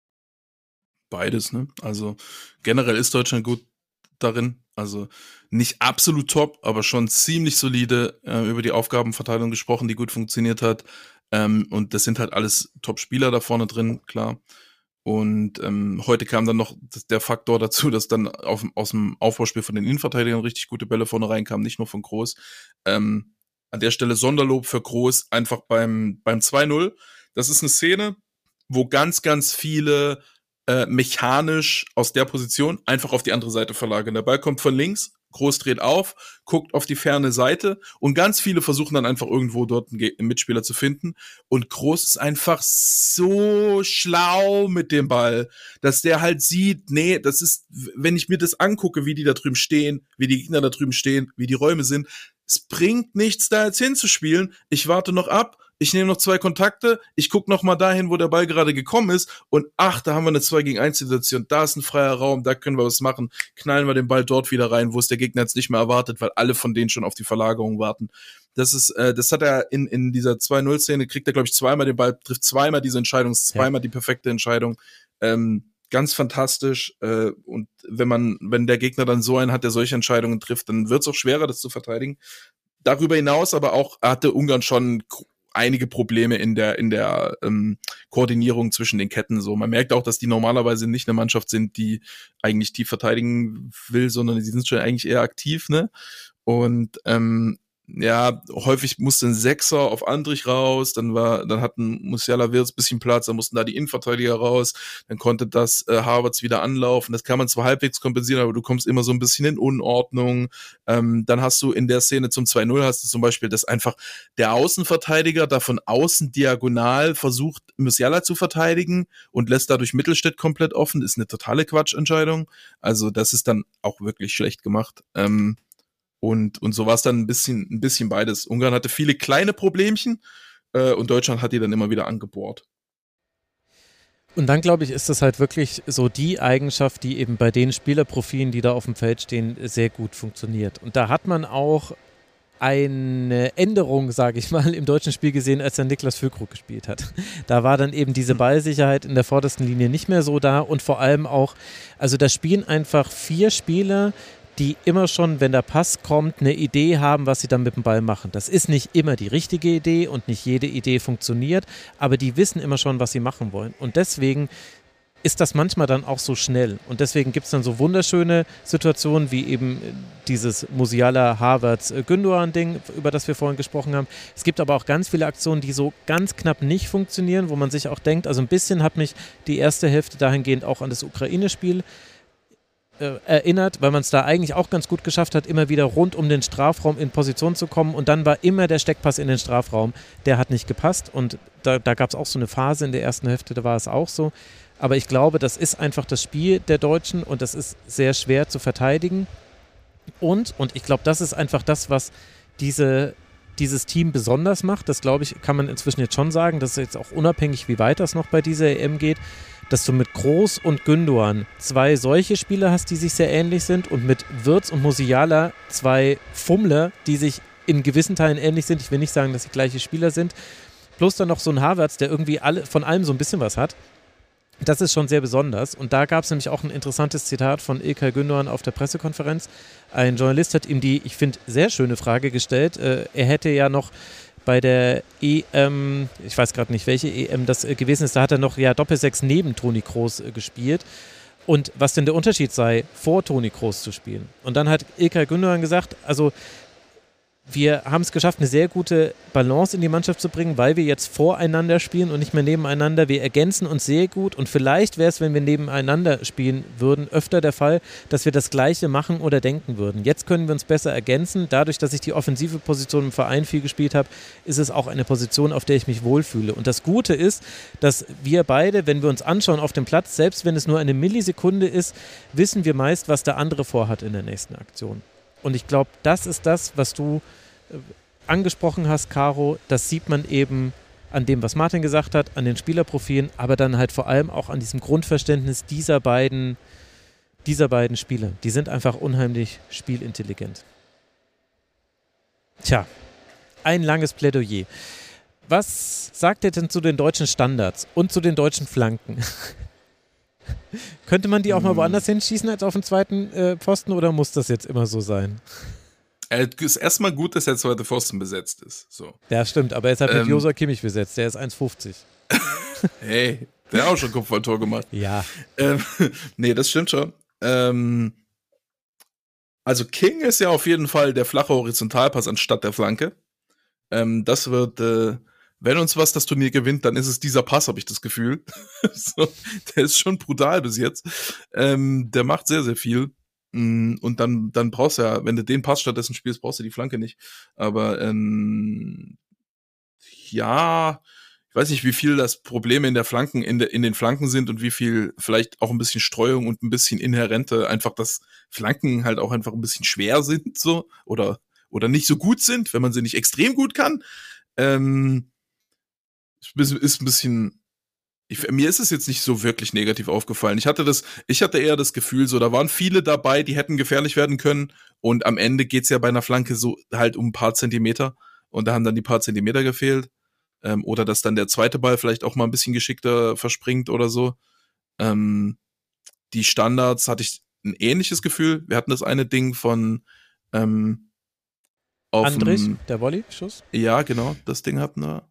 [SPEAKER 5] Beides, ne? Also generell ist Deutschland gut darin. Also nicht absolut top, aber schon ziemlich solide äh, über die Aufgabenverteilung gesprochen, die gut funktioniert hat. Ähm, und das sind halt alles Top-Spieler da vorne drin, klar. Und ähm, heute kam dann noch der Faktor dazu, dass dann auf, aus dem Aufbauspiel von den Innenverteidigern richtig gute Bälle vorne reinkamen, nicht nur von Kroos. Ähm, an der Stelle Sonderlob für Kroos einfach beim, beim zwei null. Das ist eine Szene, wo ganz, ganz viele äh, mechanisch aus der Position einfach auf die andere Seite verlagern. Der Ball kommt von links, Kroos dreht auf, guckt auf die ferne Seite und ganz viele versuchen dann einfach irgendwo dort einen, einen Mitspieler zu finden. Und Kroos ist einfach so schlau mit dem Ball, dass der halt sieht, nee, das ist, wenn ich mir das angucke, wie die da drüben stehen, wie die Gegner da drüben stehen, wie die Räume sind, es bringt nichts, da jetzt hinzuspielen. Ich warte noch ab. Ich nehme noch zwei Kontakte, ich gucke noch mal dahin, wo der Ball gerade gekommen ist und ach, da haben wir eine zwei gegen eins Situation, da ist ein freier Raum, da können wir was machen, knallen wir den Ball dort wieder rein, wo es der Gegner jetzt nicht mehr erwartet, weil alle von denen schon auf die Verlagerung warten. Das ist, äh, das hat er in in dieser zwei null Szene, kriegt er glaube ich zweimal den Ball, trifft zweimal diese Entscheidung, zweimal ja. die perfekte Entscheidung. Ähm, ganz fantastisch äh, und wenn man, wenn der Gegner dann so einen hat, der solche Entscheidungen trifft, dann wird es auch schwerer, das zu verteidigen. Darüber hinaus aber auch hatte Ungarn schon einige Probleme in der in der ähm, Koordinierung zwischen den Ketten. So, man merkt auch, dass die normalerweise nicht eine Mannschaft sind, die eigentlich tief verteidigen will, sondern die sind schon eigentlich eher aktiv, ne? Und ähm, ja, häufig musste ein Sechser auf Andrich raus, dann war, dann hatten Musiala Wirtz ein bisschen Platz, dann mussten da die Innenverteidiger raus, dann konnte das äh, Havertz wieder anlaufen, das kann man zwar halbwegs kompensieren, aber du kommst immer so ein bisschen in Unordnung, ähm, dann hast du in der Szene zum zwei null hast du zum Beispiel, dass einfach der Außenverteidiger da von außen diagonal versucht, Musiala zu verteidigen und lässt dadurch Mittelstädt komplett offen, ist eine totale Quatschentscheidung, also das ist dann auch wirklich schlecht gemacht, ähm, Und, und so war es dann ein bisschen, ein bisschen beides. Ungarn hatte viele kleine Problemchen äh, und Deutschland hat die dann immer wieder angebohrt.
[SPEAKER 1] Und dann, glaube ich, ist das halt wirklich so die Eigenschaft, die eben bei den Spielerprofilen, die da auf dem Feld stehen, sehr gut funktioniert. Und da hat man auch eine Änderung, sage ich mal, im deutschen Spiel gesehen, als dann Niklas Füllkrug gespielt hat. Da war dann eben diese Ballsicherheit in der vordersten Linie nicht mehr so da und vor allem auch, also da spielen einfach vier Spieler, die immer schon, wenn der Pass kommt, eine Idee haben, was sie dann mit dem Ball machen. Das ist nicht immer die richtige Idee und nicht jede Idee funktioniert, aber die wissen immer schon, was sie machen wollen. Und deswegen ist das manchmal dann auch so schnell. Und deswegen gibt es dann so wunderschöne Situationen wie eben dieses Musiala, Havertz, Gündogan-Ding, über das wir vorhin gesprochen haben. Es gibt aber auch ganz viele Aktionen, die so ganz knapp nicht funktionieren, wo man sich auch denkt, also ein bisschen hat mich die erste Hälfte dahingehend auch an das Ukraine-Spiel äh, erinnert, weil man es da eigentlich auch ganz gut geschafft hat, immer wieder rund um den Strafraum in Position zu kommen und dann war immer der Steckpass in den Strafraum, der hat nicht gepasst und da, da gab es auch so eine Phase in der ersten Hälfte, da war es auch so. Aber ich glaube, das ist einfach das Spiel der Deutschen und das ist sehr schwer zu verteidigen. Und, und ich glaube, das ist einfach das, was diese, dieses Team besonders macht. Das, glaube ich, kann man inzwischen jetzt schon sagen. Das ist jetzt auch unabhängig, wie weit das noch bei dieser E M geht, dass du mit Groß und Gündogan zwei solche Spieler hast, die sich sehr ähnlich sind und mit Wirtz und Musiala zwei Fummler, die sich in gewissen Teilen ähnlich sind. Ich will nicht sagen, dass sie gleiche Spieler sind. Plus dann noch so ein Havertz, der irgendwie alle, von allem so ein bisschen was hat. Das ist schon sehr besonders und da gab es nämlich auch ein interessantes Zitat von İlkay Gündogan auf der Pressekonferenz. Ein Journalist hat ihm die, ich finde, sehr schöne Frage gestellt. Äh, er hätte ja noch bei der E M, ich weiß gerade nicht, welche E M das äh, gewesen ist, da hat er noch ja Doppelsechs neben Toni Kroos äh, gespielt und was denn der Unterschied sei, vor Toni Kroos zu spielen. Und dann hat İlkay Gündogan gesagt, also wir haben es geschafft, eine sehr gute Balance in die Mannschaft zu bringen, weil wir jetzt voreinander spielen und nicht mehr nebeneinander. Wir ergänzen uns sehr gut und vielleicht wäre es, wenn wir nebeneinander spielen würden, öfter der Fall, dass wir das Gleiche machen oder denken würden. Jetzt können wir uns besser ergänzen. Dadurch, dass ich die offensive Position im Verein viel gespielt habe, ist es auch eine Position, auf der ich mich wohlfühle. Und das Gute ist, dass wir beide, wenn wir uns anschauen auf dem Platz, selbst wenn es nur eine Millisekunde ist, wissen wir meist, was der andere vorhat in der nächsten Aktion. Und ich glaube, das ist das, was du äh, angesprochen hast, Caro. Das sieht man eben an dem, was Martin gesagt hat, an den Spielerprofilen, aber dann halt vor allem auch an diesem Grundverständnis dieser beiden, dieser beiden Spieler. Die sind einfach unheimlich spielintelligent. Tja, ein langes Plädoyer. Was sagt ihr denn zu den deutschen Standards und zu den deutschen Flanken? Könnte man die auch mal woanders hinschießen als auf den zweiten äh, Pfosten oder muss das jetzt immer so sein?
[SPEAKER 5] Es ist erstmal gut, dass der zweite Pfosten besetzt ist. So.
[SPEAKER 1] Ja, stimmt, aber er ist halt mit
[SPEAKER 5] Ähm,
[SPEAKER 1] Joshua Kimmich besetzt, der ist eins fünfzig.
[SPEAKER 5] Hey, der hat auch schon Kopfballtor gemacht.
[SPEAKER 1] Ja.
[SPEAKER 5] Ähm, nee, das stimmt schon. Ähm, also King ist ja auf jeden Fall der flache Horizontalpass anstatt der Flanke. Ähm, das wird, äh, wenn uns was das Turnier gewinnt, dann ist es dieser Pass, habe ich das Gefühl. So, der ist schon brutal bis jetzt. Ähm, der macht sehr, sehr viel. Mm, Und dann, dann brauchst du ja, wenn du den Pass stattdessen spielst, brauchst du die Flanke nicht. Aber ähm, ja, ich weiß nicht, wie viel das Probleme in der Flanken, in, der, in den Flanken sind und wie viel vielleicht auch ein bisschen Streuung und ein bisschen inhärente, einfach, dass Flanken halt auch einfach ein bisschen schwer sind, so, oder, oder nicht so gut sind, wenn man sie nicht extrem gut kann. Ähm, ist ein bisschen, ich, mir ist es jetzt nicht so wirklich negativ aufgefallen. Ich hatte das, ich hatte eher das Gefühl, so, da waren viele dabei, die hätten gefährlich werden können und am Ende geht's ja bei einer Flanke so halt um ein paar Zentimeter und da haben dann die paar Zentimeter gefehlt. Ähm, oder dass dann der zweite Ball vielleicht auch mal ein bisschen geschickter verspringt oder so. Ähm, die Standards hatte ich ein ähnliches Gefühl. Wir hatten das eine Ding von ähm, auf
[SPEAKER 1] Andrich,
[SPEAKER 5] dem,
[SPEAKER 1] der Volley-Schuss?
[SPEAKER 5] ja, genau, das Ding hatten wir.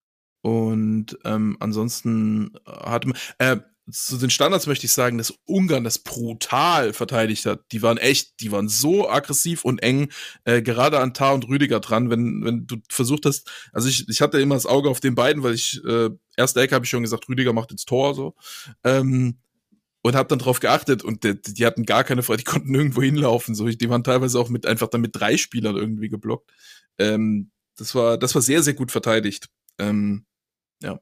[SPEAKER 5] Und ähm, ansonsten hatte man, äh, zu den Standards möchte ich sagen, dass Ungarn das brutal verteidigt hat. Die waren echt, die waren so aggressiv und eng, äh, gerade an Tah und Rüdiger dran, wenn wenn du versucht hast, also ich ich hatte immer das Auge auf den beiden, weil ich, äh, erste Ecke habe ich schon gesagt, Rüdiger macht jetzt Tor, so. Ähm, und hab dann drauf geachtet und die, die hatten gar keine Freude, die konnten irgendwo hinlaufen, so. Die waren teilweise auch mit, einfach dann mit drei Spielern irgendwie geblockt. Ähm, das war, das war sehr, sehr gut verteidigt. Ähm, ja.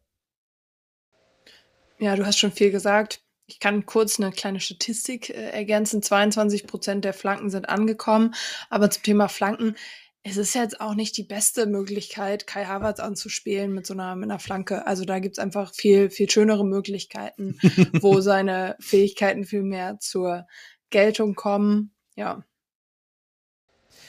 [SPEAKER 4] Ja, du hast schon viel gesagt. Ich kann kurz eine kleine Statistik äh, ergänzen. zweiundzwanzig Prozent der Flanken sind angekommen. Aber zum Thema Flanken, es ist jetzt auch nicht die beste Möglichkeit, Kai Havertz anzuspielen mit so einer, mit einer Flanke. Also da gibt's einfach viel, viel schönere Möglichkeiten, wo seine Fähigkeiten viel mehr zur Geltung kommen. Ja.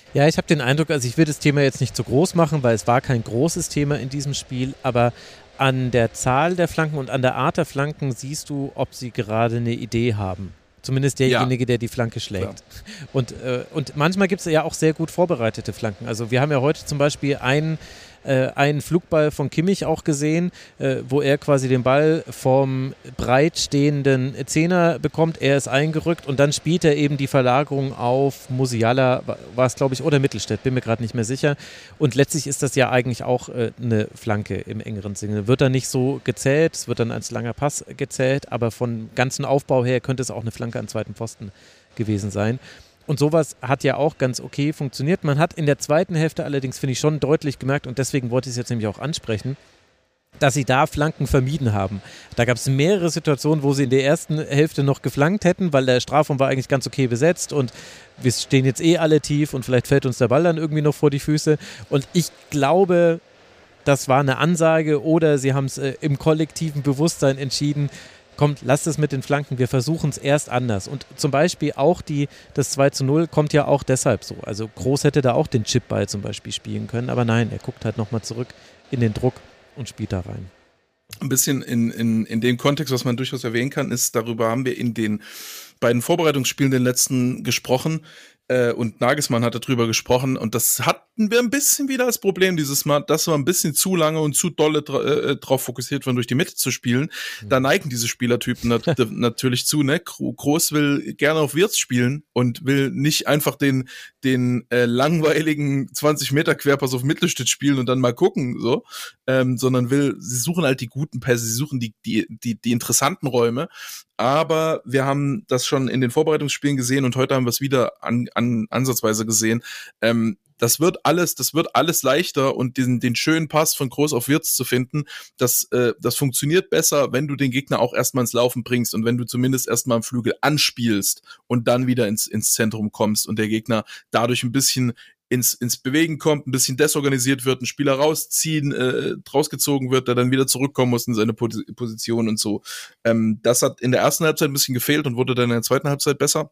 [SPEAKER 1] Ja, ich habe den Eindruck, also ich will das Thema jetzt nicht zu groß machen, weil es war kein großes Thema in diesem Spiel, aber an der Zahl der Flanken und an der Art der Flanken siehst du, ob sie gerade eine Idee haben. Zumindest derjenige, ja. der die Flanke schlägt. Und, äh, und manchmal gibt es ja auch sehr gut vorbereitete Flanken. Also wir haben ja heute zum Beispiel einen, äh, einen Flugball von Kimmich auch gesehen, äh, wo er quasi den Ball vom breit stehenden Zehner bekommt. Er ist eingerückt und dann spielt er eben die Verlagerung auf Musiala, war es glaube ich, oder Mittelstädt, bin mir gerade nicht mehr sicher. Und letztlich ist das ja eigentlich auch äh, eine Flanke im engeren Sinne. Wird dann nicht so gezählt, es wird dann als langer Pass gezählt, aber von ganzen Aufbau her könnte es auch eine Flanke an zweiten Pfosten gewesen sein. Und sowas hat ja auch ganz okay funktioniert. Man hat in der zweiten Hälfte allerdings, finde ich, schon deutlich gemerkt, und deswegen wollte ich es jetzt nämlich auch ansprechen, dass sie da Flanken vermieden haben. Da gab es mehrere Situationen, wo sie in der ersten Hälfte noch geflankt hätten, weil der Strafraum war eigentlich ganz okay besetzt und wir stehen jetzt eh alle tief und vielleicht fällt uns der Ball dann irgendwie noch vor die Füße. Und ich glaube, das war eine Ansage oder sie haben es äh, im kollektiven Bewusstsein entschieden, kommt, lasst es mit den Flanken, wir versuchen es erst anders. Und zum Beispiel auch die, das zwei zu null kommt ja auch deshalb so. Also Groß hätte da auch den Chipball zum Beispiel spielen können, aber nein, er guckt halt nochmal zurück in den Druck und spielt da rein.
[SPEAKER 5] Ein bisschen in, in, in dem Kontext, was man durchaus erwähnen kann, ist, darüber haben wir in den beiden Vorbereitungsspielen, den letzten, gesprochen. Äh, und Nagelsmann hatte drüber gesprochen und das hatten wir ein bisschen wieder als Problem dieses Mal, dass wir ein bisschen zu lange und zu dolle dra- äh, drauf fokussiert waren, durch die Mitte zu spielen. Mhm. Da neigen diese Spielertypen nat- natürlich zu, ne? Groß will gerne auf Wirtz spielen und will nicht einfach den, den äh, langweiligen zwanzig Meter Querpass auf Mittelstädt spielen und dann mal gucken, so, ähm, sondern will, sie suchen halt die guten Pässe, sie suchen die, die, die, die interessanten Räume. Aber wir haben das schon in den Vorbereitungsspielen gesehen und heute haben wir es wieder an, an ansatzweise gesehen. Ähm, das wird alles, das wird alles leichter und diesen, den schönen Pass von Groß auf Wirtz zu finden, das, äh, das funktioniert besser, wenn du den Gegner auch erstmal ins Laufen bringst und wenn du zumindest erstmal am Flügel anspielst und dann wieder ins, ins Zentrum kommst und der Gegner dadurch ein bisschen ins, ins Bewegen kommt, ein bisschen desorganisiert wird, ein Spieler rausziehen, äh, rausgezogen wird, der dann wieder zurückkommen muss in seine Position und so. Ähm, das hat in der ersten Halbzeit ein bisschen gefehlt und wurde dann in der zweiten Halbzeit besser.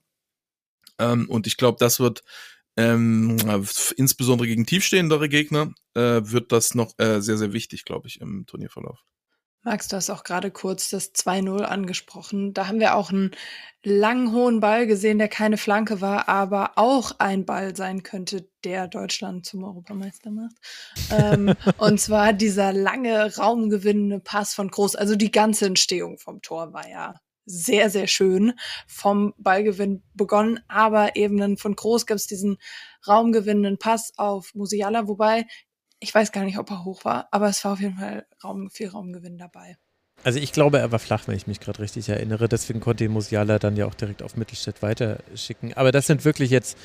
[SPEAKER 5] Ähm, und ich glaube, das wird ähm, insbesondere gegen tiefstehendere Gegner äh, wird das noch äh, sehr, sehr wichtig, glaube ich, im Turnierverlauf.
[SPEAKER 4] Max, du hast auch gerade kurz das zwei null angesprochen. Da haben wir auch einen langen, hohen Ball gesehen, der keine Flanke war, aber auch ein Ball sein könnte, der Deutschland zum Europameister macht. ähm, und zwar dieser lange, raumgewinnende Pass von Groß. Also die ganze Entstehung vom Tor war ja sehr, sehr schön vom Ballgewinn begonnen, aber eben dann von Groß gab es diesen raumgewinnenden Pass auf Musiala, wobei ich weiß gar nicht, ob er hoch war, aber es war auf jeden Fall Raum, viel Raumgewinn dabei.
[SPEAKER 1] Also ich glaube, er war flach, wenn ich mich gerade richtig erinnere. Deswegen konnte Musiala dann ja auch direkt auf Mittelstädt weiterschicken. Aber das sind wirklich jetzt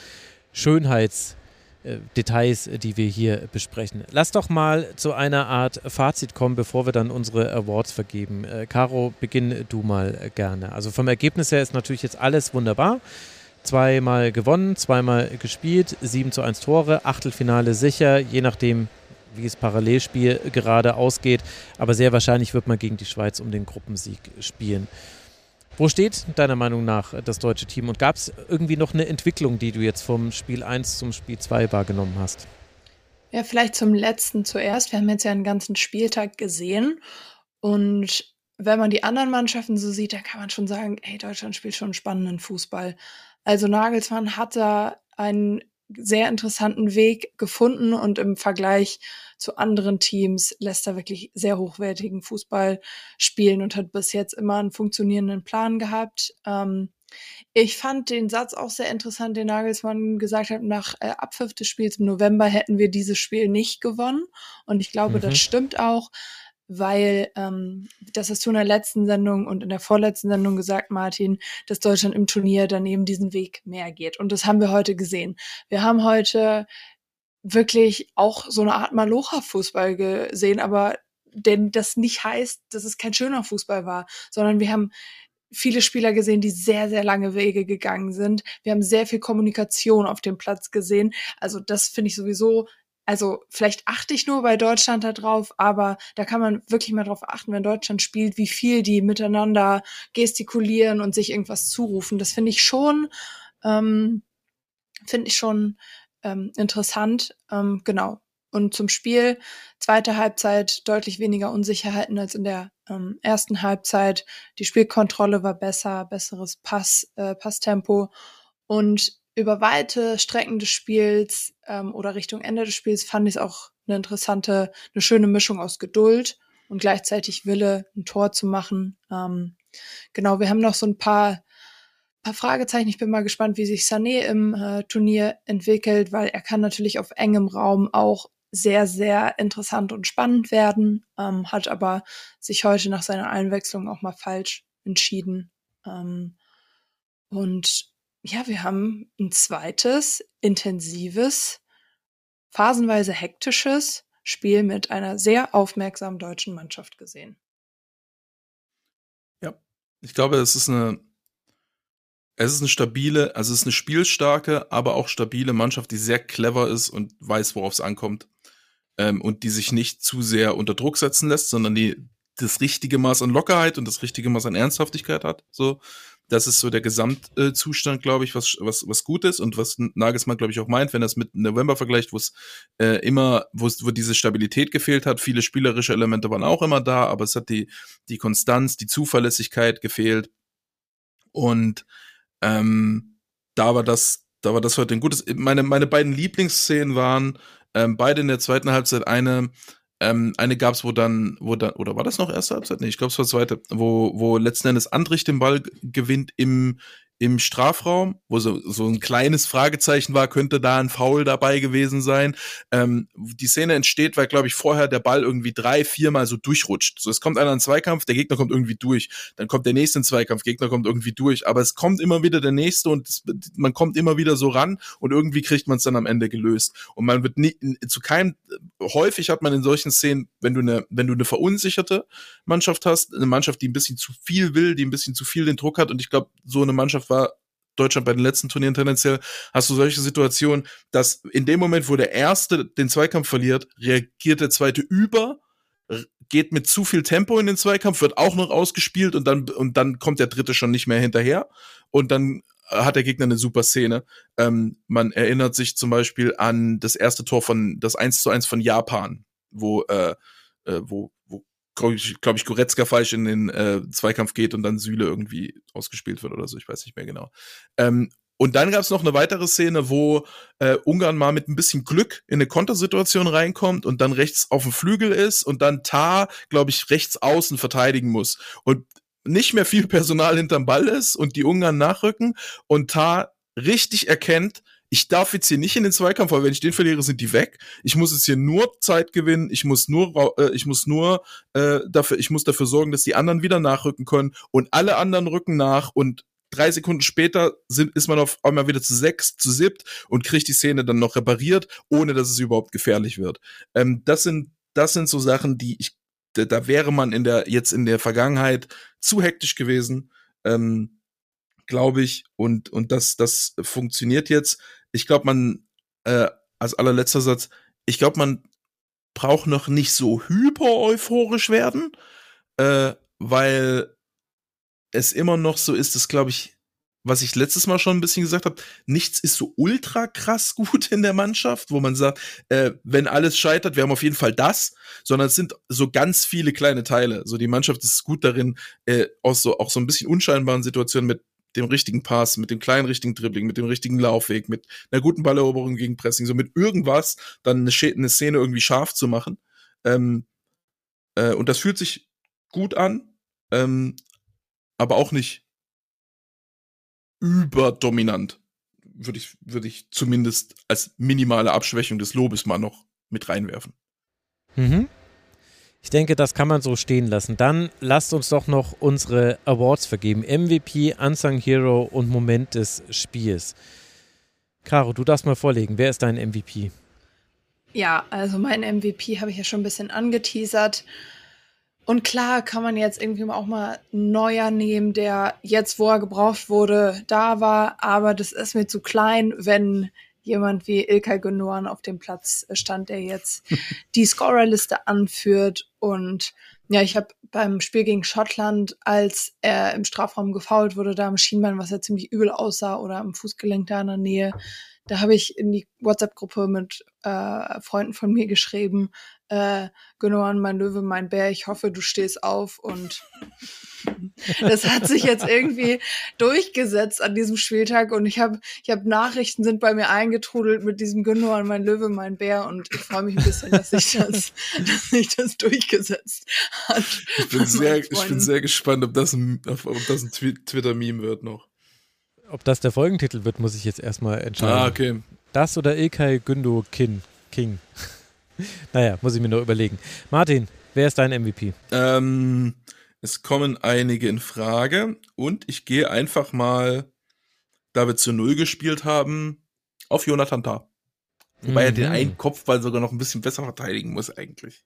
[SPEAKER 1] Schönheitsdetails, die wir hier besprechen. Lass doch mal zu einer Art Fazit kommen, bevor wir dann unsere Awards vergeben. Äh, Caro, beginn du mal gerne. Also vom Ergebnis her ist natürlich jetzt alles wunderbar. Zweimal gewonnen, zweimal gespielt, sieben zu eins Tore, Achtelfinale sicher, je nachdem, wie es Parallelspiel gerade ausgeht. Aber sehr wahrscheinlich wird man gegen die Schweiz um den Gruppensieg spielen. Wo steht deiner Meinung nach das deutsche Team? Und gab es irgendwie noch eine Entwicklung, die du jetzt vom Spiel eins zum Spiel zwei wahrgenommen hast?
[SPEAKER 4] Ja, vielleicht zum letzten zuerst. Wir haben jetzt ja einen ganzen Spieltag gesehen. Und wenn man die anderen Mannschaften so sieht, dann kann man schon sagen, hey, Deutschland spielt schon spannenden Fußball. Also Nagelsmann hat da einen sehr interessanten Weg gefunden und im Vergleich zu anderen Teams lässt er wirklich sehr hochwertigen Fußball spielen und hat bis jetzt immer einen funktionierenden Plan gehabt. Ähm, ich fand den Satz auch sehr interessant, den Nagelsmann gesagt hat, nach äh, Abpfiff des Spiels im November hätten wir dieses Spiel nicht gewonnen. Und ich glaube, mhm. das stimmt auch, weil ähm, das hast du in der letzten Sendung und in der vorletzten Sendung gesagt, Martin, dass Deutschland im Turnier dann eben diesen Weg mehr geht. Und das haben wir heute gesehen. Wir haben heute wirklich auch so eine Art Malocha-Fußball gesehen, aber denn das nicht heißt, dass es kein schöner Fußball war, sondern wir haben viele Spieler gesehen, die sehr, sehr lange Wege gegangen sind. Wir haben sehr viel Kommunikation auf dem Platz gesehen. Also das finde ich sowieso. Also vielleicht achte ich nur bei Deutschland da drauf, aber da kann man wirklich mal drauf achten, wenn Deutschland spielt, wie viel die miteinander gestikulieren und sich irgendwas zurufen. Das finde ich schon, ähm, finde ich schon ähm, interessant. Ähm, genau. Und zum Spiel, zweite Halbzeit deutlich weniger Unsicherheiten als in der ähm, ersten Halbzeit. Die Spielkontrolle war besser, besseres Pass, äh, Passtempo. Und über weite Strecken des Spiels ähm, oder Richtung Ende des Spiels fand ich es auch eine interessante, eine schöne Mischung aus Geduld und gleichzeitig Wille, ein Tor zu machen. Ähm, genau, wir haben noch so ein paar paar Fragezeichen. Ich bin mal gespannt, wie sich Sané im äh, Turnier entwickelt, weil er kann natürlich auf engem Raum auch sehr, sehr interessant und spannend werden, ähm, hat aber sich heute nach seiner Einwechslung auch mal falsch entschieden. Ähm, und ja, wir haben ein zweites, intensives, phasenweise hektisches Spiel mit einer sehr aufmerksamen deutschen Mannschaft gesehen.
[SPEAKER 5] Ja, ich glaube, es ist eine Es ist eine stabile, also es ist eine spielstarke, aber auch stabile Mannschaft, die sehr clever ist und weiß, worauf es ankommt. Ähm, und die sich nicht zu sehr unter Druck setzen lässt, sondern die das richtige Maß an Lockerheit und das richtige Maß an Ernsthaftigkeit hat. So, das ist so der Gesamtzustand, glaube ich, was was was gut ist und was Nagelsmann, glaube ich, auch meint, wenn er es mit November vergleicht, wo es äh, immer, wo es wo diese Stabilität gefehlt hat. Viele spielerische Elemente waren auch immer da, aber es hat die die Konstanz, die Zuverlässigkeit gefehlt. Und ähm, da war das, da war das heute ein gutes. Meine, meine beiden Lieblingsszenen waren ähm, beide in der zweiten Halbzeit. Eine, ähm, eine gab's, wo dann, wo dann, oder war das noch erste Halbzeit? Nee, ich glaube, es war zweite, wo, wo letzten Endes Andrich den Ball g- gewinnt im, im Strafraum, wo so, so ein kleines Fragezeichen war, könnte da ein Foul dabei gewesen sein. Ähm, die Szene entsteht, weil, glaube ich, vorher der Ball irgendwie drei, viermal so durchrutscht. So, es kommt einer in den Zweikampf, der Gegner kommt irgendwie durch. Dann kommt der nächste in den Zweikampf, Gegner kommt irgendwie durch. Aber es kommt immer wieder der nächste und es, man kommt immer wieder so ran und irgendwie kriegt man es dann am Ende gelöst. Und man wird nie, zu keinem, häufig hat man in solchen Szenen, wenn du eine, wenn du eine verunsicherte Mannschaft hast, eine Mannschaft, die ein bisschen zu viel will, die ein bisschen zu viel den Druck hat. Und ich glaube, so eine Mannschaft war Deutschland bei den letzten Turnieren tendenziell, hast du solche Situationen, dass in dem Moment, wo der Erste den Zweikampf verliert, reagiert der Zweite über, geht mit zu viel Tempo in den Zweikampf, wird auch noch ausgespielt und dann, und dann kommt der Dritte schon nicht mehr hinterher und dann hat der Gegner eine super Szene. Ähm, man erinnert sich zum Beispiel an das erste Tor von, das eins zu eins von Japan, wo, äh, äh, wo, wo glaube ich, glaub ich, Goretzka falsch in den äh, Zweikampf geht und dann Süle irgendwie ausgespielt wird oder so, ich weiß nicht mehr genau. Ähm, und dann gab es noch eine weitere Szene, wo äh, Ungarn mal mit ein bisschen Glück in eine Kontersituation reinkommt und dann rechts auf dem Flügel ist und dann Tah, glaube ich, rechts außen verteidigen muss. Und nicht mehr viel Personal hinterm Ball ist und die Ungarn nachrücken und Tah richtig erkennt, ich darf jetzt hier nicht in den Zweikampf, weil wenn ich den verliere, sind die weg. Ich muss jetzt hier nur Zeit gewinnen. Ich muss nur, äh, ich muss nur äh, dafür, ich muss dafür sorgen, dass die anderen wieder nachrücken können und alle anderen rücken nach und drei Sekunden später sind, ist man auf einmal wieder zu sechs, zu siebt und kriegt die Szene dann noch repariert, ohne dass es überhaupt gefährlich wird. Ähm, das sind, das sind so Sachen, die ich, da, da wäre man in der jetzt in der Vergangenheit zu hektisch gewesen. Ähm, glaube ich, und, und das, das funktioniert jetzt. Ich glaube, man, äh, als allerletzter Satz, ich glaube, man braucht noch nicht so hyper euphorisch werden, äh, weil es immer noch so ist, dass, glaube ich, was ich letztes Mal schon ein bisschen gesagt habe, nichts ist so ultra krass gut in der Mannschaft, wo man sagt, äh, wenn alles scheitert, wir haben auf jeden Fall das, sondern es sind so ganz viele kleine Teile. So die Mannschaft ist gut darin, äh, aus so auch so ein bisschen unscheinbaren Situationen mit dem richtigen Pass, mit dem kleinen richtigen Dribbling, mit dem richtigen Laufweg, mit einer guten Balleroberung gegen Pressing, so mit irgendwas dann eine, Sch- eine Szene irgendwie scharf zu machen. Ähm, äh, und das fühlt sich gut an, ähm, aber auch nicht überdominant. Würde ich, würde ich zumindest als minimale Abschwächung des Lobes mal noch mit reinwerfen.
[SPEAKER 1] Mhm. Ich denke, das kann man so stehen lassen. Dann lasst uns doch noch unsere Awards vergeben. M V P, Unsung Hero und Moment des Spiels. Caro, du darfst mal vorlegen. Wer ist dein M V P?
[SPEAKER 4] Ja, also mein M V P habe ich ja schon ein bisschen angeteasert. Und klar kann man jetzt irgendwie auch mal einen Neuer nehmen, der jetzt, wo er gebraucht wurde, da war. Aber das ist mir zu klein, wenn jemand wie İlkay Gündoğan auf dem Platz stand, der jetzt die Scorerliste anführt. Und ja, ich habe beim Spiel gegen Schottland, als er im Strafraum gefoult wurde, da am Schienbein, was ja ziemlich übel aussah, oder am Fußgelenk da in der Nähe, da habe ich in die WhatsApp-Gruppe mit äh, Freunden von mir geschrieben, äh, Gündogan, mein Löwe, mein Bär, ich hoffe, du stehst auf. Und das hat sich jetzt irgendwie durchgesetzt an diesem Spieltag. Und ich habe ich hab Nachrichten sind bei mir eingetrudelt mit diesem Gündogan, mein Löwe, mein Bär. Und ich freue mich ein bisschen, dass sich das, dass sich das durchgesetzt hat.
[SPEAKER 5] Ich bin, sehr, ich bin sehr gespannt, ob das ein, ob das ein Twitter-Meme wird noch.
[SPEAKER 1] Ob das der Folgentitel wird, muss ich jetzt erstmal entscheiden.
[SPEAKER 5] Ah, okay.
[SPEAKER 1] Das oder Ilkay Gündogan King? Naja, muss ich mir noch überlegen. Martin, wer ist dein M V P?
[SPEAKER 5] Ähm, es kommen einige in Frage und ich gehe einfach mal, da wir zu Null gespielt haben, auf Jonathan Tah. Wobei mhm. er den einen Kopfball sogar noch ein bisschen besser verteidigen muss eigentlich.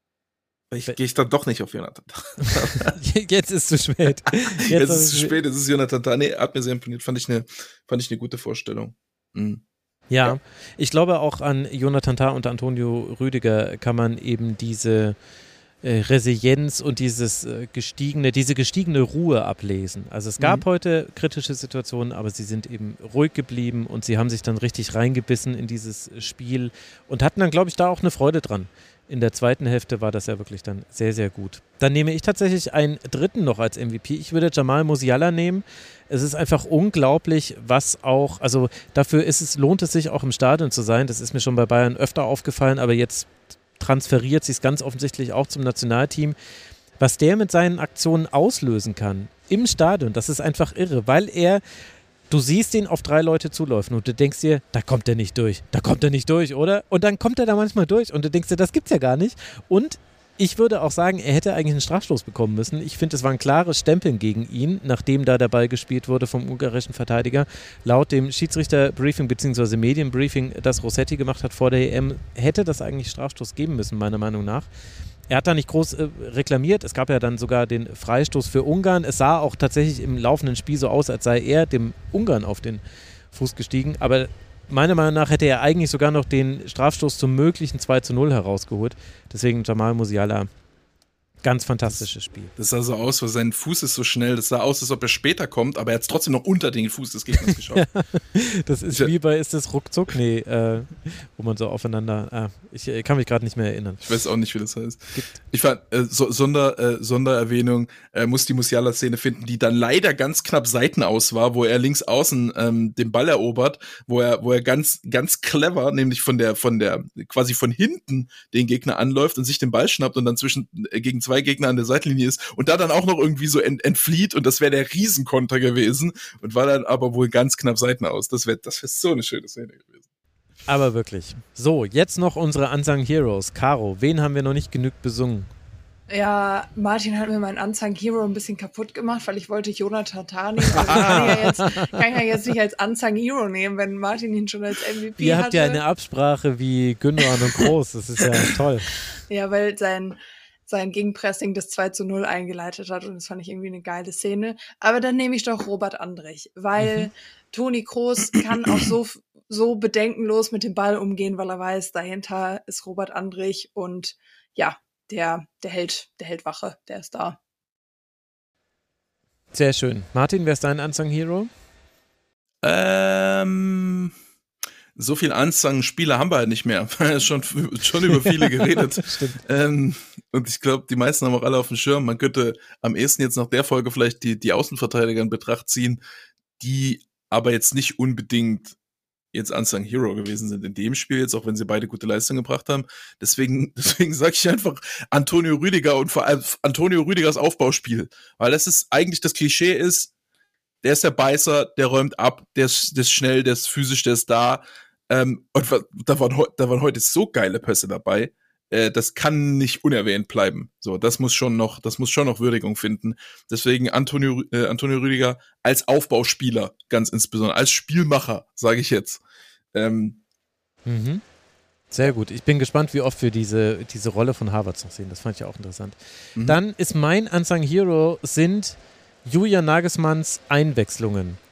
[SPEAKER 5] Ich gehe ich dann doch nicht auf Jonathan Tah.
[SPEAKER 1] Jetzt ist es zu spät.
[SPEAKER 5] Jetzt, Jetzt ist es zu spät, es ist Jonathan Tah. Nee, hat mir sehr imponiert, fand ich eine, fand ich eine gute Vorstellung. Mhm.
[SPEAKER 1] Ja,
[SPEAKER 5] Ja.
[SPEAKER 1] ich glaube auch an Jonathan Tah und Antonio Rüdiger kann man eben diese äh, Resilienz und dieses äh, gestiegene, diese gestiegene Ruhe ablesen. Also es gab
[SPEAKER 5] Mhm.
[SPEAKER 1] heute kritische Situationen, aber sie sind eben ruhig geblieben und sie haben sich dann richtig reingebissen in dieses Spiel und hatten dann, glaube ich, da auch eine Freude dran. In der zweiten Hälfte war das ja wirklich dann sehr, sehr gut. Dann nehme ich tatsächlich einen dritten noch als M V P. Ich würde Jamal Musiala nehmen. Es ist einfach unglaublich, was auch, also dafür ist es, lohnt es sich auch im Stadion zu sein. Das ist mir schon bei Bayern öfter aufgefallen, aber jetzt transferiert sich es ganz offensichtlich auch zum Nationalteam. Was der mit seinen Aktionen auslösen kann im Stadion, das ist einfach irre, weil er, du siehst ihn auf drei Leute zulaufen und du denkst dir, da kommt er nicht durch, da kommt er nicht durch, oder? Und dann kommt er da manchmal durch und du denkst dir, das gibt's ja gar nicht. Und ich würde auch sagen, er hätte eigentlich einen Strafstoß bekommen müssen. Ich finde, es war ein klares Stempeln gegen ihn, nachdem da der Ball gespielt wurde vom ungarischen Verteidiger. Laut dem Schiedsrichterbriefing bzw. Medienbriefing, das Rossetti gemacht hat vor der E M, hätte das eigentlich Strafstoß geben müssen, meiner Meinung nach. Er hat da nicht groß äh, reklamiert. Es gab ja dann sogar den Freistoß für Ungarn. Es sah auch tatsächlich im laufenden Spiel so aus, als sei er dem Ungarn auf den Fuß gestiegen. Aber meiner Meinung nach hätte er eigentlich sogar noch den Strafstoß zum möglichen zwei zu null herausgeholt. Deswegen Jamal Musiala, ganz fantastisches Spiel.
[SPEAKER 5] Das sah so aus, weil sein Fuß ist so schnell, das sah aus, als ob er später kommt, aber er hat es trotzdem noch unter den Fuß des Gegners geschafft.
[SPEAKER 1] Das ist
[SPEAKER 5] Ja.
[SPEAKER 1] wie bei, ist das ruckzuck? Nee, äh, wo man so aufeinander, ah, ich äh, kann mich gerade nicht mehr erinnern.
[SPEAKER 5] Ich weiß auch nicht, wie das heißt.
[SPEAKER 1] Gibt.
[SPEAKER 5] Ich fand, äh, so, Sonder, äh, Sondererwähnung, äh, muss die Musiala-Szene finden, die dann leider ganz knapp seitenaus war, wo er links außen ähm, den Ball erobert, wo er, wo er ganz, ganz clever, nämlich von der, von der, quasi von hinten den Gegner anläuft und sich den Ball schnappt und dann zwischen, äh, gegen zwei Gegner an der Seitenlinie ist und da dann auch noch irgendwie so ent, entflieht und das wäre der Riesenkonter gewesen und war dann aber wohl ganz knapp seitenaus. Das wäre, das wäre so eine schöne Szene gewesen.
[SPEAKER 1] Aber wirklich. So, jetzt noch unsere Unsung Heroes. Caro, wen haben wir noch nicht genug besungen?
[SPEAKER 4] Ja, Martin hat mir meinen Unsung Hero ein bisschen kaputt gemacht, weil ich wollte Jonathan Tah nehmen. Also kann, ich ja jetzt, kann ich ja jetzt nicht als Unsung Hero nehmen, wenn Martin ihn schon als M V P
[SPEAKER 1] Ihr
[SPEAKER 4] hatte.
[SPEAKER 1] habt ja eine Absprache wie Gündogan und Groß. Das ist ja toll.
[SPEAKER 4] Ja, weil sein, sein Gegenpressing das zwei zu null eingeleitet hat und das fand ich irgendwie eine geile Szene. Aber dann nehme ich doch Robert Andrich, weil mhm. Toni Kroos kann auch so, so bedenkenlos mit dem Ball umgehen, weil er weiß, dahinter ist Robert Andrich und ja, der, der hält, der hält Wache, der ist da.
[SPEAKER 1] Sehr schön. Martin, wer ist dein Unsung Hero?
[SPEAKER 5] Ähm, so viel Unsung-Spieler haben wir halt nicht mehr. Wir haben schon, schon über viele geredet. ähm, und ich glaube, die meisten haben auch alle auf dem Schirm. Man könnte am ehesten jetzt nach der Folge vielleicht die, die Außenverteidiger in Betracht ziehen, die aber jetzt nicht unbedingt jetzt Unsung Hero gewesen sind in dem Spiel, jetzt auch wenn sie beide gute Leistung gebracht haben. Deswegen, deswegen sage ich einfach Antonio Rüdiger und vor allem Antonio Rüdigers Aufbauspiel. Weil das ist eigentlich das Klischee ist, der ist der Beißer, der räumt ab, der ist, der ist schnell, der ist physisch, der ist da. Ähm, und da waren, da waren heute so geile Pässe dabei. Äh, das kann nicht unerwähnt bleiben. So, das muss schon noch, das muss schon noch Würdigung finden. Deswegen Antonio, äh, Antonio Rüdiger als Aufbauspieler, ganz insbesondere, als Spielmacher, sage ich jetzt. Ähm,
[SPEAKER 1] mhm. Sehr gut. Ich bin gespannt, wie oft wir diese, diese Rolle von Havertz noch sehen. Das fand ich auch interessant. Mhm. Dann ist mein Unsung Hero sind Julian Nagelsmanns Einwechslungen.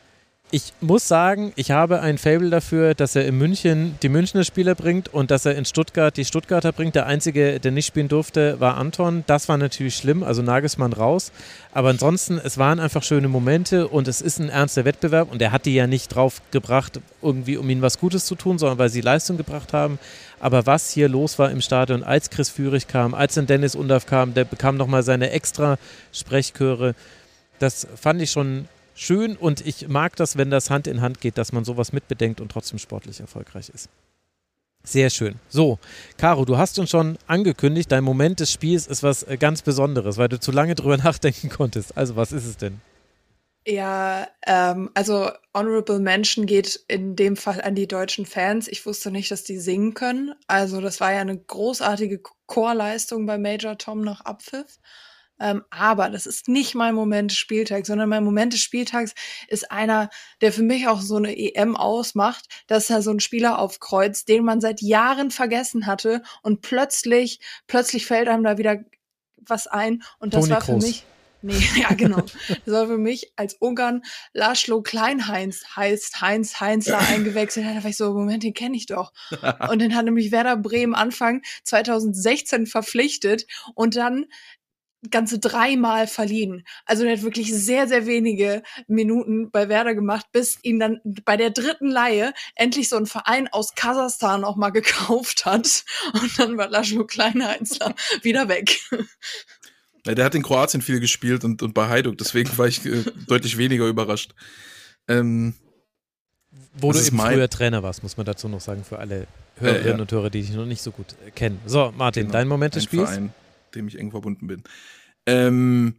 [SPEAKER 1] Ich muss sagen, ich habe ein Faible dafür, dass er in München die Münchner Spieler bringt und dass er in Stuttgart die Stuttgarter bringt. Der Einzige, der nicht spielen durfte, war Anton. Das war natürlich schlimm, also Nagelsmann raus. Aber ansonsten, es waren einfach schöne Momente und es ist ein ernster Wettbewerb und er hat die ja nicht drauf gebracht, irgendwie um ihnen was Gutes zu tun, sondern weil sie Leistung gebracht haben. Aber was hier los war im Stadion, als Chris Führig kam, als dann Dennis Undaff kam, der bekam nochmal seine extra Sprechchöre. Das fand ich schon schön und ich mag das, wenn das Hand in Hand geht, dass man sowas mitbedenkt und trotzdem sportlich erfolgreich ist. Sehr schön. So, Caro, du hast uns schon angekündigt, dein Moment des Spiels ist was ganz Besonderes, weil du zu lange drüber nachdenken konntest. Also, was ist es denn?
[SPEAKER 4] Ja, ähm, also Honorable Mention geht in dem Fall an die deutschen Fans. Ich wusste nicht, dass die singen können. Also das war ja eine großartige Chorleistung bei Major Tom nach Abpfiff. Ähm, aber das ist nicht mein Moment des Spieltags, sondern mein Moment des Spieltags ist einer, der für mich auch so eine E M ausmacht, dass da so ein Spieler aufkreuzt, den man seit Jahren vergessen hatte und plötzlich, plötzlich fällt einem da wieder was ein und das
[SPEAKER 1] Toni
[SPEAKER 4] war für
[SPEAKER 1] Kroos.
[SPEAKER 4] mich, nee, ja genau, das war für mich als Ungarn Laszlo Kleinheinz heißt Heinz Heinzler eingewechselt hat, da war ich so, Moment, den kenne ich doch. Und den hat nämlich Werder Bremen Anfang zweitausendsechzehn verpflichtet und dann ganze dreimal verliehen. Also der hat wirklich sehr, sehr wenige Minuten bei Werder gemacht, bis ihn dann bei der dritten Leihe endlich so ein Verein aus Kasachstan auch mal gekauft hat. Und dann war Laszlo Kleinheinzler wieder weg.
[SPEAKER 5] Ja, der hat in Kroatien viel gespielt und, und bei Hajduk, deswegen war ich äh, deutlich weniger überrascht. Ähm,
[SPEAKER 1] Wo du
[SPEAKER 5] ist
[SPEAKER 1] eben
[SPEAKER 5] mein-
[SPEAKER 1] früher Trainer warst, muss man dazu noch sagen, für alle Hörerinnen
[SPEAKER 5] Äh, ja.
[SPEAKER 1] und Hörer, die dich noch nicht so gut äh, kennen. So, Martin,
[SPEAKER 5] Genau.
[SPEAKER 1] dein Moment des
[SPEAKER 5] Ein
[SPEAKER 1] Spiels?
[SPEAKER 5] Verein, dem ich eng verbunden bin. Ähm,